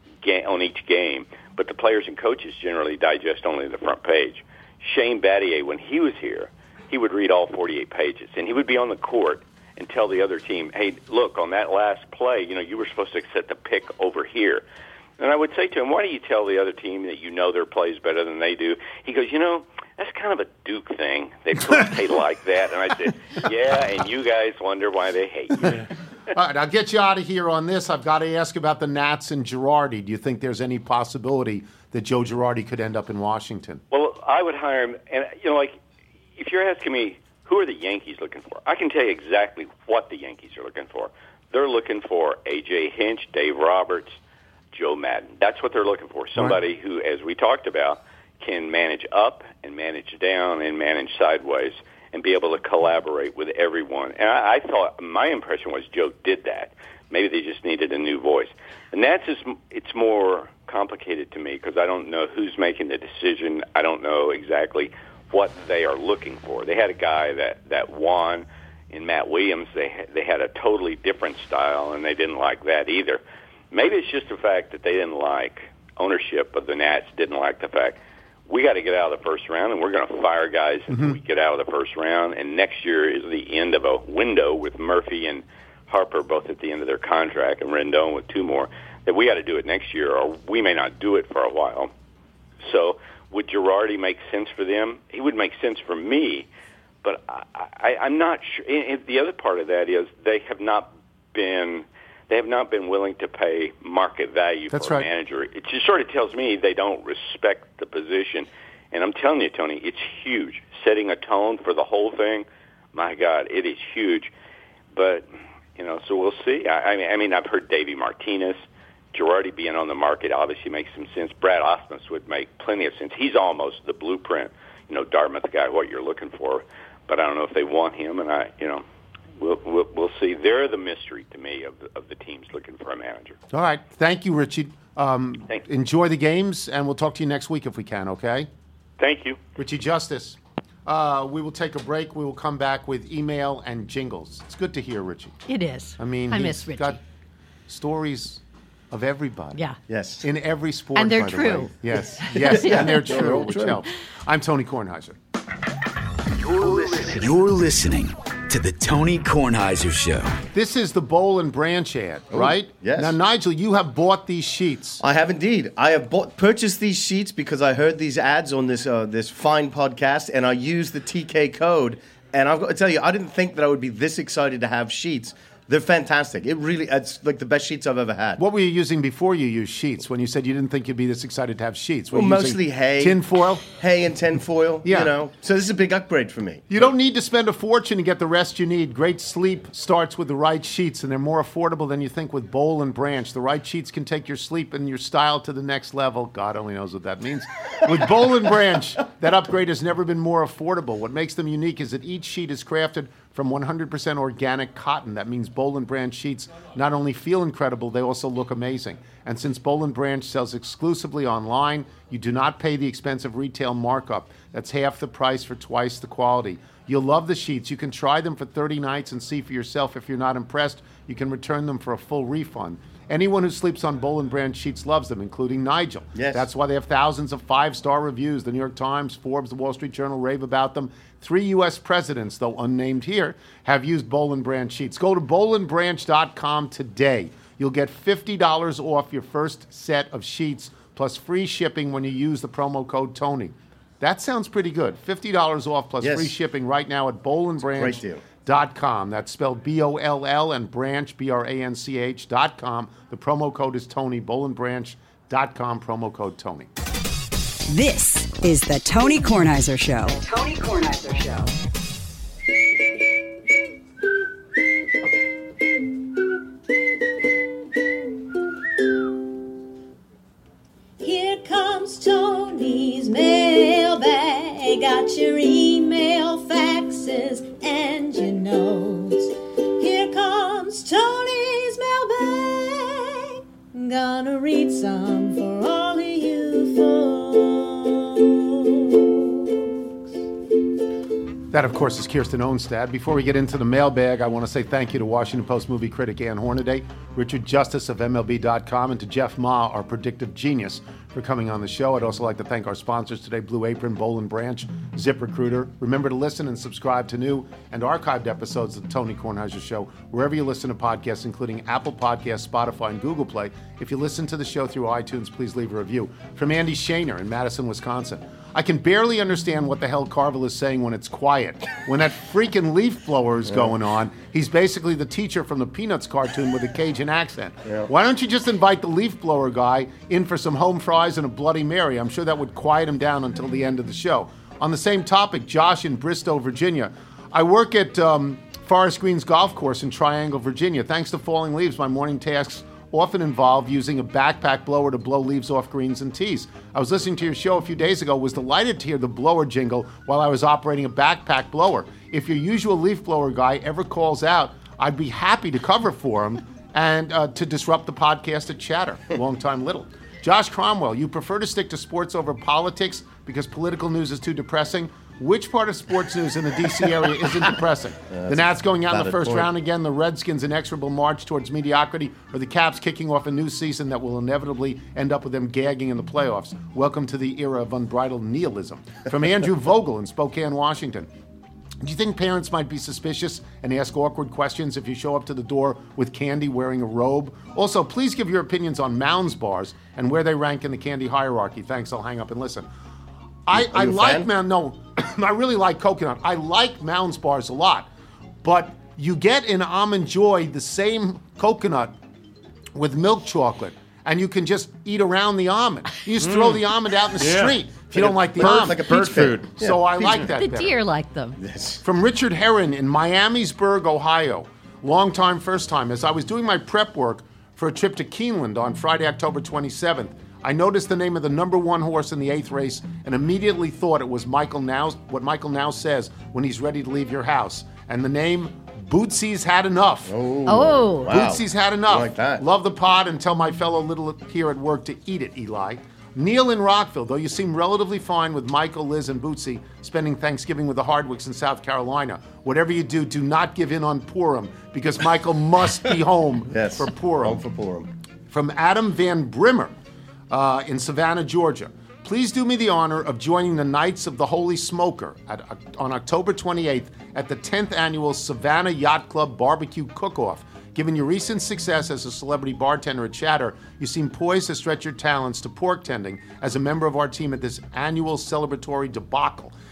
on each game, but the players and coaches generally digest only the front page. Shane Battier, when he was here, he would read all forty-eight pages, and he would be on the court and tell the other team, hey, look, on that last play, you know, you were supposed to set the pick over here. And I would say to him, why do you tell the other team that you know their plays better than they do? He goes, you know, that's kind of a Duke thing. They play like that. And I said, yeah, and you guys wonder why they hate you. All right, I'll get you out of here on this. I've got to ask about the Nats and Girardi. Do you think there's any possibility that Joe Girardi could end up in Washington? Well, I would hire him. And, you know, like, if you're asking me, who are the Yankees looking for? I can tell you exactly what the Yankees are looking for. They're looking for A J Hinch, Dave Roberts, Joe Madden. That's what they're looking for. Somebody who, as we talked about, can manage up and manage down and manage sideways and be able to collaborate with everyone. And I, I thought, my impression was Joe did that. Maybe they just needed a new voice. And that's just, it's more complicated to me because I don't know who's making the decision. I don't know exactly what they are looking for. They had a guy that, that won in Matt Williams. They, they had a totally different style, and they didn't like that either. Maybe it's just the fact that they didn't like ownership of the Nats, didn't like the fact we got to get out of the first round, and we're going to fire guys until Mhm. we get out of the first round. And next year is the end of a window with Murphy and Harper both at the end of their contract, and Rendon with two more. That we got to do it next year, or we may not do it for a while. So would Girardi make sense for them? He would make sense for me, but I, I, I'm not sure. And the other part of that is they have not been. They have not been willing to pay market value That's for a right. manager. It just sort of tells me they don't respect the position. And I'm telling you, Tony, it's huge. Setting a tone for the whole thing, my God, it is huge. But, you know, so we'll see. I, I mean, I mean, I've heard Davey Martinez, Girardi being on the market obviously makes some sense. Brad Osmus would make plenty of sense. He's almost the blueprint, you know, Dartmouth guy, what you're looking for. But I don't know if they want him, and I, you know, We'll, we'll, we'll see. They're the mystery to me of the, of the teams looking for a manager. All right. Thank you, Richie. Um, Thank you. Enjoy the games, and we'll talk to you next week if we can, okay? Thank you. Richie Justice. Uh, we will take a break. We will come back with email and jingles. It's good to hear, Richie. It is. I mean, I he's miss Richie. got stories of everybody. Yeah. Yes. In every sport, And they're by the true. way. Yes. Yes, Yeah. and they're They're true, all which true. helps. I'm Tony Kornheiser. You're listening. You're listening to the Tony Kornheiser Show. This is the Bowl and Branch ad, Oh, right? yes. Now, Nigel, you have bought these sheets. I have indeed. I have bought, purchased these sheets because I heard these ads on this uh, this fine podcast, and I used the T K code. And I've got to tell you, I didn't think that I would be this excited to have sheets They're fantastic. It really, it's like the best sheets I've ever had. What were you using before you used sheets? When you said you didn't think you'd be this excited to have sheets? Were Well, you mostly using hay. tin foil? Hay and tin foil, Yeah. you know. So this is a big upgrade for me. You don't need to spend a fortune to get the rest you need. Great sleep starts with the right sheets, and they're more affordable than you think with Boll and Branch. The right sheets can take your sleep and your style to the next level. God only knows what that means. With Boll and Branch, that upgrade has never been more affordable. What makes them unique is that each sheet is crafted from one hundred percent organic cotton. That means Boll and Branch sheets not only feel incredible, they also look amazing. And since Boll and Branch sells exclusively online, you do not pay the expensive retail markup. That's half the price for twice the quality. You'll love the sheets. You can try them for thirty nights and see for yourself. If you're not impressed, you can return them for a full refund. Anyone who sleeps on Boll and Branch sheets loves them, including Nigel. Yes. That's why they have thousands of five-star reviews. The New York Times, Forbes, the Wall Street Journal rave about them. Three U S presidents, though unnamed here, have used Boll and Branch sheets. Go to boll and branch dot com today. You'll get fifty dollars off your first set of sheets, plus free shipping when you use the promo code Tony. That sounds pretty good. fifty dollars off plus Yes. free shipping right now at boll and branch Great deal. Dot com. That's spelled B O L L and branch, B R A N C H dot com. The promo code is Tony, boll and branch dot com, promo code Tony. This is the Tony Kornheiser Show. Tony Kornheiser Show. Here comes Tony's mailbag. Got your email, faxes, and your notes. Here comes Tony's mailbag. Gonna read some for all of you folks. That, of course, is Kirsten Onstad. Before we get into the mailbag, I want to say thank you to Washington Post movie critic Ann Hornaday, Richard Justice of M L B dot com, and to Jeff Ma, our predictive genius, for coming on the show. I'd also like to thank our sponsors today, Blue Apron, Boll and Branch, ZipRecruiter. Remember to listen and subscribe to new and archived episodes of the Tony Kornheiser Show, wherever you listen to podcasts, including Apple Podcasts, Spotify, and Google Play. If you listen to the show through iTunes, please leave a review. From Andy Shaner in Madison, Wisconsin. I can barely understand what the hell Carville is saying when it's quiet. When that freaking leaf blower is going on, he's basically the teacher from the Peanuts cartoon with a Cajun accent. Yeah. Why don't you just invite the leaf blower guy in for some home fries and a Bloody Mary? I'm sure that would quiet him down until the end of the show. On the same topic, Josh in Bristow, Virginia. I work at um, Forest Greens Golf Course in Triangle, Virginia. Thanks to falling leaves, my morning tasks often involve using a backpack blower to blow leaves off greens and tees. I was listening to your show a few days ago, was delighted to hear the blower jingle while I was operating a backpack blower. If your usual leaf blower guy ever calls out, I'd be happy to cover for him and uh, to disrupt the podcast at Chatter. Long time little. Josh Cromwell, you prefer to stick to sports over politics because political news is too depressing. Which part of sports news in the D C area isn't depressing? Yeah, the Nats going out in the valid first point. round again, the Redskins' inexorable march towards mediocrity, or the Caps kicking off a new season that will inevitably end up with them gagging in the playoffs? Welcome to the era of unbridled nihilism. From Andrew Vogel in Spokane, Washington. Do you think parents might be suspicious and ask awkward questions if you show up to the door with candy wearing a robe? Also, please give your opinions on Mounds bars and where they rank in the candy hierarchy. Thanks, I'll hang up and listen. I, I you a like fan? Mound. No, I really like coconut. I like Mounds bars a lot, but you get in Almond Joy the same coconut with milk chocolate, and you can just eat around the almond. You just throw the almond out in the Yeah. street if you don't like the bird- almond. like a Bird peach food. pit. So Yeah, I peach like pit. that The better. deer like them. From Richard Herron in Miamisburg, Ohio. Long time, first time. As I was doing my prep work for a trip to Keeneland on Friday, October twenty-seventh, I noticed the name of the number one horse in the eighth race and immediately thought it was Michael Now, what Michael Now says when he's ready to leave your house. And the name, Bootsy's Had Enough. Oh. Wow. Bootsy's Had Enough. I like that. Love the pod and tell my fellow little here at work to eat it, Eli. Neil in Rockville, though you seem relatively fine with Michael, Liz, and Bootsy spending Thanksgiving with the Hardwicks in South Carolina. Whatever you do, do not give in on Purim because Michael must be home Yes. for Purim. Home for Purim. From Adam Van Brimmer uh, in Savannah, Georgia. Please do me the honor of joining the Knights of the Holy Smoker at, uh, on October twenty-eighth at the tenth Annual Savannah Yacht Club Barbecue Cook-Off. Given your recent success as a celebrity bartender at Chatter, you seem poised to stretch your talents to pork tending as a member of our team at this annual celebratory debacle.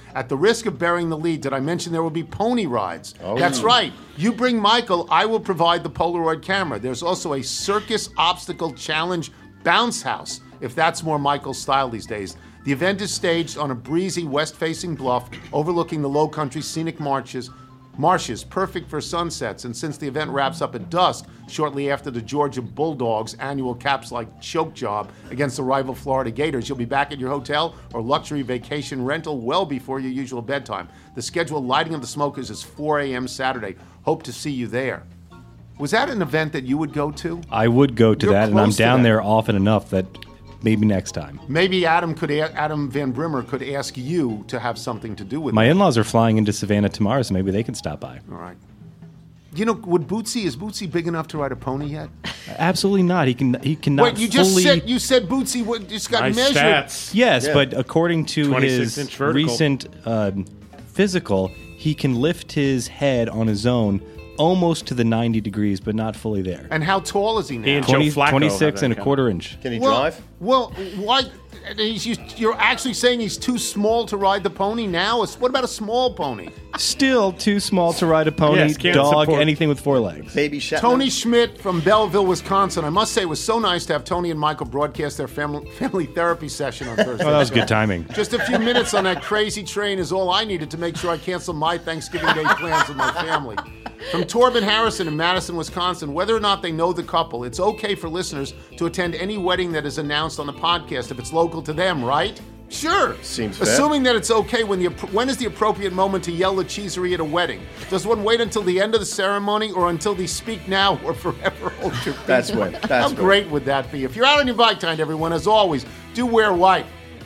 At the risk of burying the lead, did I mention there will be pony rides? Oh. That's right. You bring Michael, I will provide the Polaroid camera. There's also a circus obstacle challenge bounce house, if that's more Michael's style these days. The event is staged on a breezy west-facing bluff overlooking the low-country scenic marshes, marshes, perfect for sunsets. And since the event wraps up at dusk, shortly after the Georgia Bulldogs' annual Caps-like choke job against the rival Florida Gators, you'll be back at your hotel or luxury vacation rental well before your usual bedtime. The scheduled lighting of the smokers is four a.m. Saturday. Hope to see you there. Was that an event that you would go to? I would go to You're that, and I'm close to down that. there often enough that maybe next time. Maybe Adam could, a- Adam Van Brimmer could ask you to have something to do with My it. in-laws are flying into Savannah tomorrow, so maybe they can stop by. All right. You know, would Bootsy, is Bootsy big enough to ride a pony yet? Absolutely not. He can. He cannot. Wait, you just fully... said you said Bootsy would- just got Nice measured. stats. Yes, Yeah. but according to twenty-six his inch vertical. recent um, physical, he can lift his head on his own almost to the ninety degrees, but not fully there. And how tall is he now? He and Joe twenty, Flacco have twenty-six that and a kind quarter inch. Can he well, drive? Well, why? He's, you- you're actually saying he's too small to ride the pony now? What about a small pony? Still too small to ride a pony, Yes, can't dog, support- anything with four legs. Baby Shetland? Tony Schmidt from Belleville, Wisconsin. I must say, it was so nice to have Tony and Michael broadcast their family, family therapy session on Thursday. Oh, that was good timing. Just a few minutes on that crazy train is all I needed to make sure I cancel my Thanksgiving Day plans with my family. From Torben Harrison in Madison, Wisconsin, whether or not they know the couple, it's okay for listeners to attend any wedding that is announced on the podcast if it's local to them, right? Sure. Seems fair. Assuming that it's okay, when the when is the appropriate moment to yell the cheesery at a wedding? Does one wait until the end of the ceremony or until they speak now or forever hold your peace? That's when. That's How when. great would that be? If you're out on your bike tonight, everyone, as always, do wear white.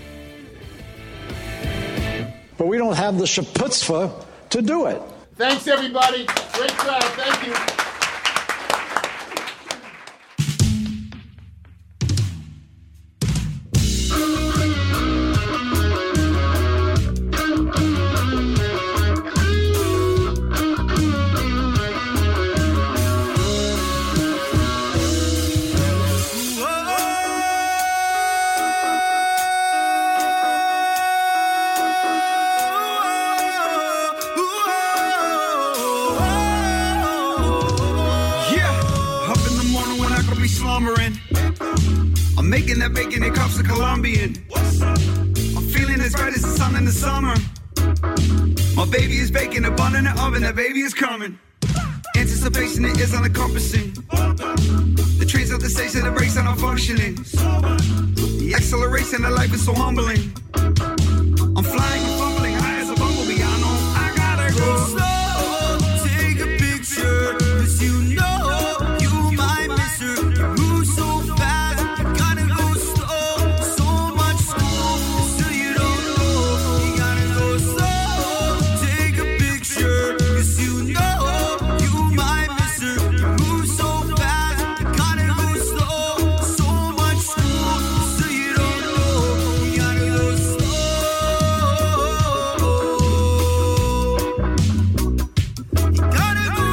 But we don't have the shaputzpah to do it. Thanks, everybody. Great crowd. Thank you. Yeah, up in the morning when I could be slumbering. I'm making that bacon and cups of Colombian. I'm feeling as bright as the sun in the summer. My baby is baking, a bun in the oven, that baby is coming. Anticipation it is unencompassing. The trains at the station, the brakes are not functioning. The acceleration of life is so humbling. I'm flying and fumbling high as a bumblebee. I know I gotta go slow. Take a picture, 'cause you know you might miss her. You move so fast, you gotta go slow. So much school, so you don't know. You gotta go slow. Take a picture, 'cause you know you might miss her. You move so fast, you gotta go slow. So much school, so you don't know. You gotta go slow. Gotta go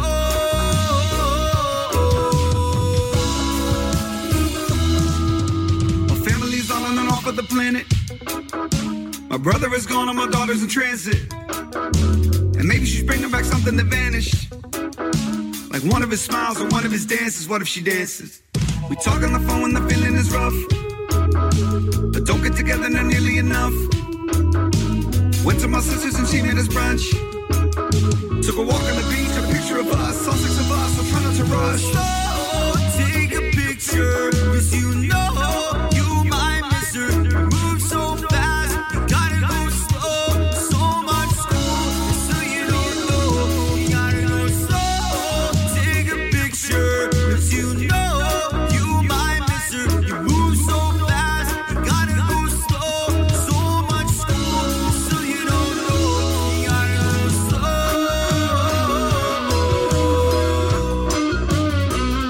slow. My family's on and off of the planet. My brother is gone and my daughter's in transit. And maybe she's bringing back something that vanished. Like one of his smiles or one of his dances. What if she dances? We talk on the phone when the feeling is rough, but don't get together not nearly enough. Went to my sister's and she made us brunch. Took a walk on the beach, a picture of us, all six of us, so try not to rush. So take a picture, 'cause you know you might miss her. You move so fast, you gotta go slow. So much school, so you don't know. You gotta go slow. Take a picture, 'cause you know you might miss her. You move so fast, you gotta go slow. So much school, so you don't know. You gotta go slow.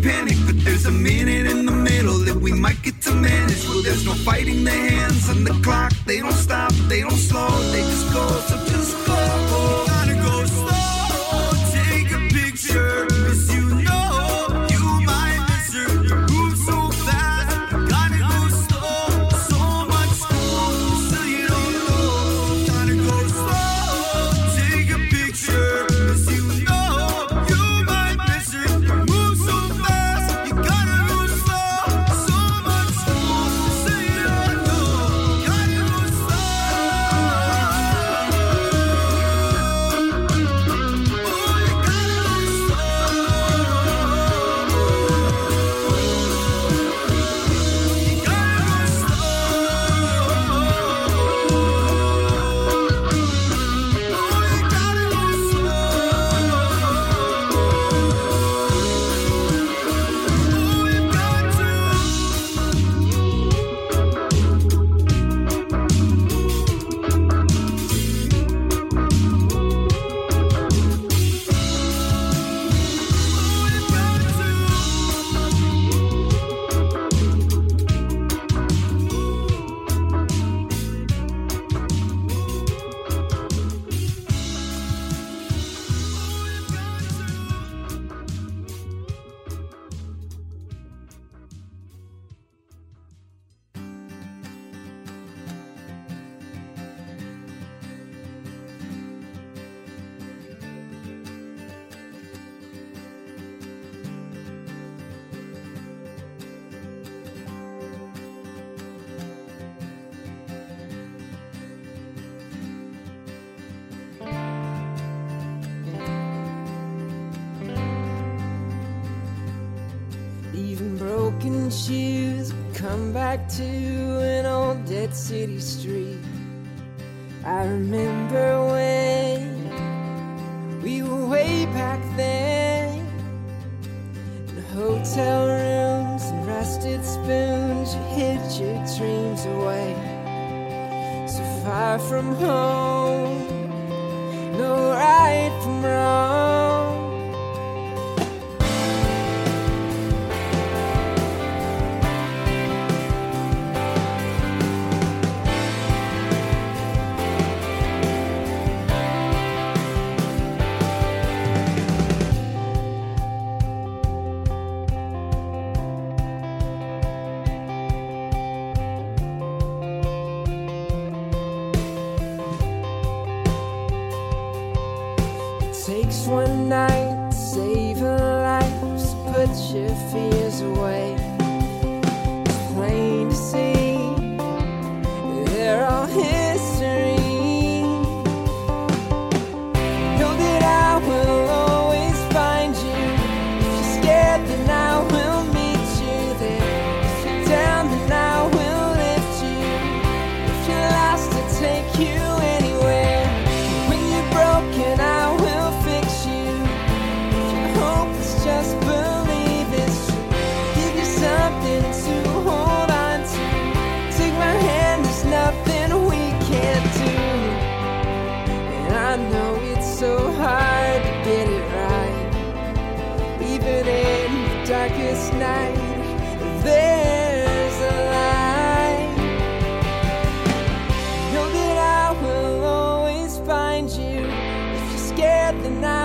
panic, but there's a minute in the middle that we might get to manage. Well, there's no fighting the hands on the clock. They don't stop, they don't slow, they just go. So just go. Gotta go slow. Take a picture, 'cause you know you might miss her. You move so fast, gotta go slow. So much slow, so you don't know. Gotta go slow. Take a picture, 'cause you know you might miss her. You move so fast, you gotta go slow. So much slow, so you don't know. Gotta go Even broken shoes come back to an old dead city street. I remember when we were way back then, in hotel rooms and rusted spoons. You hid your dreams away, so far from home, no right from wrong. Takes one night to save a life, so put your fears away. It's plain to see they're all history. Know that I will always find you. If you're scared, then I will meet you there. If you're down, then I will lift you. If you're lost, I'll take you anywhere. When you're broken, I will just believe it's true. Give you something to hold on to. Take my hand, there's nothing we can't do. And I know it's so hard to get it right. Even in the darkest night, there's a light. Know that I will always find you. If you're scared, then I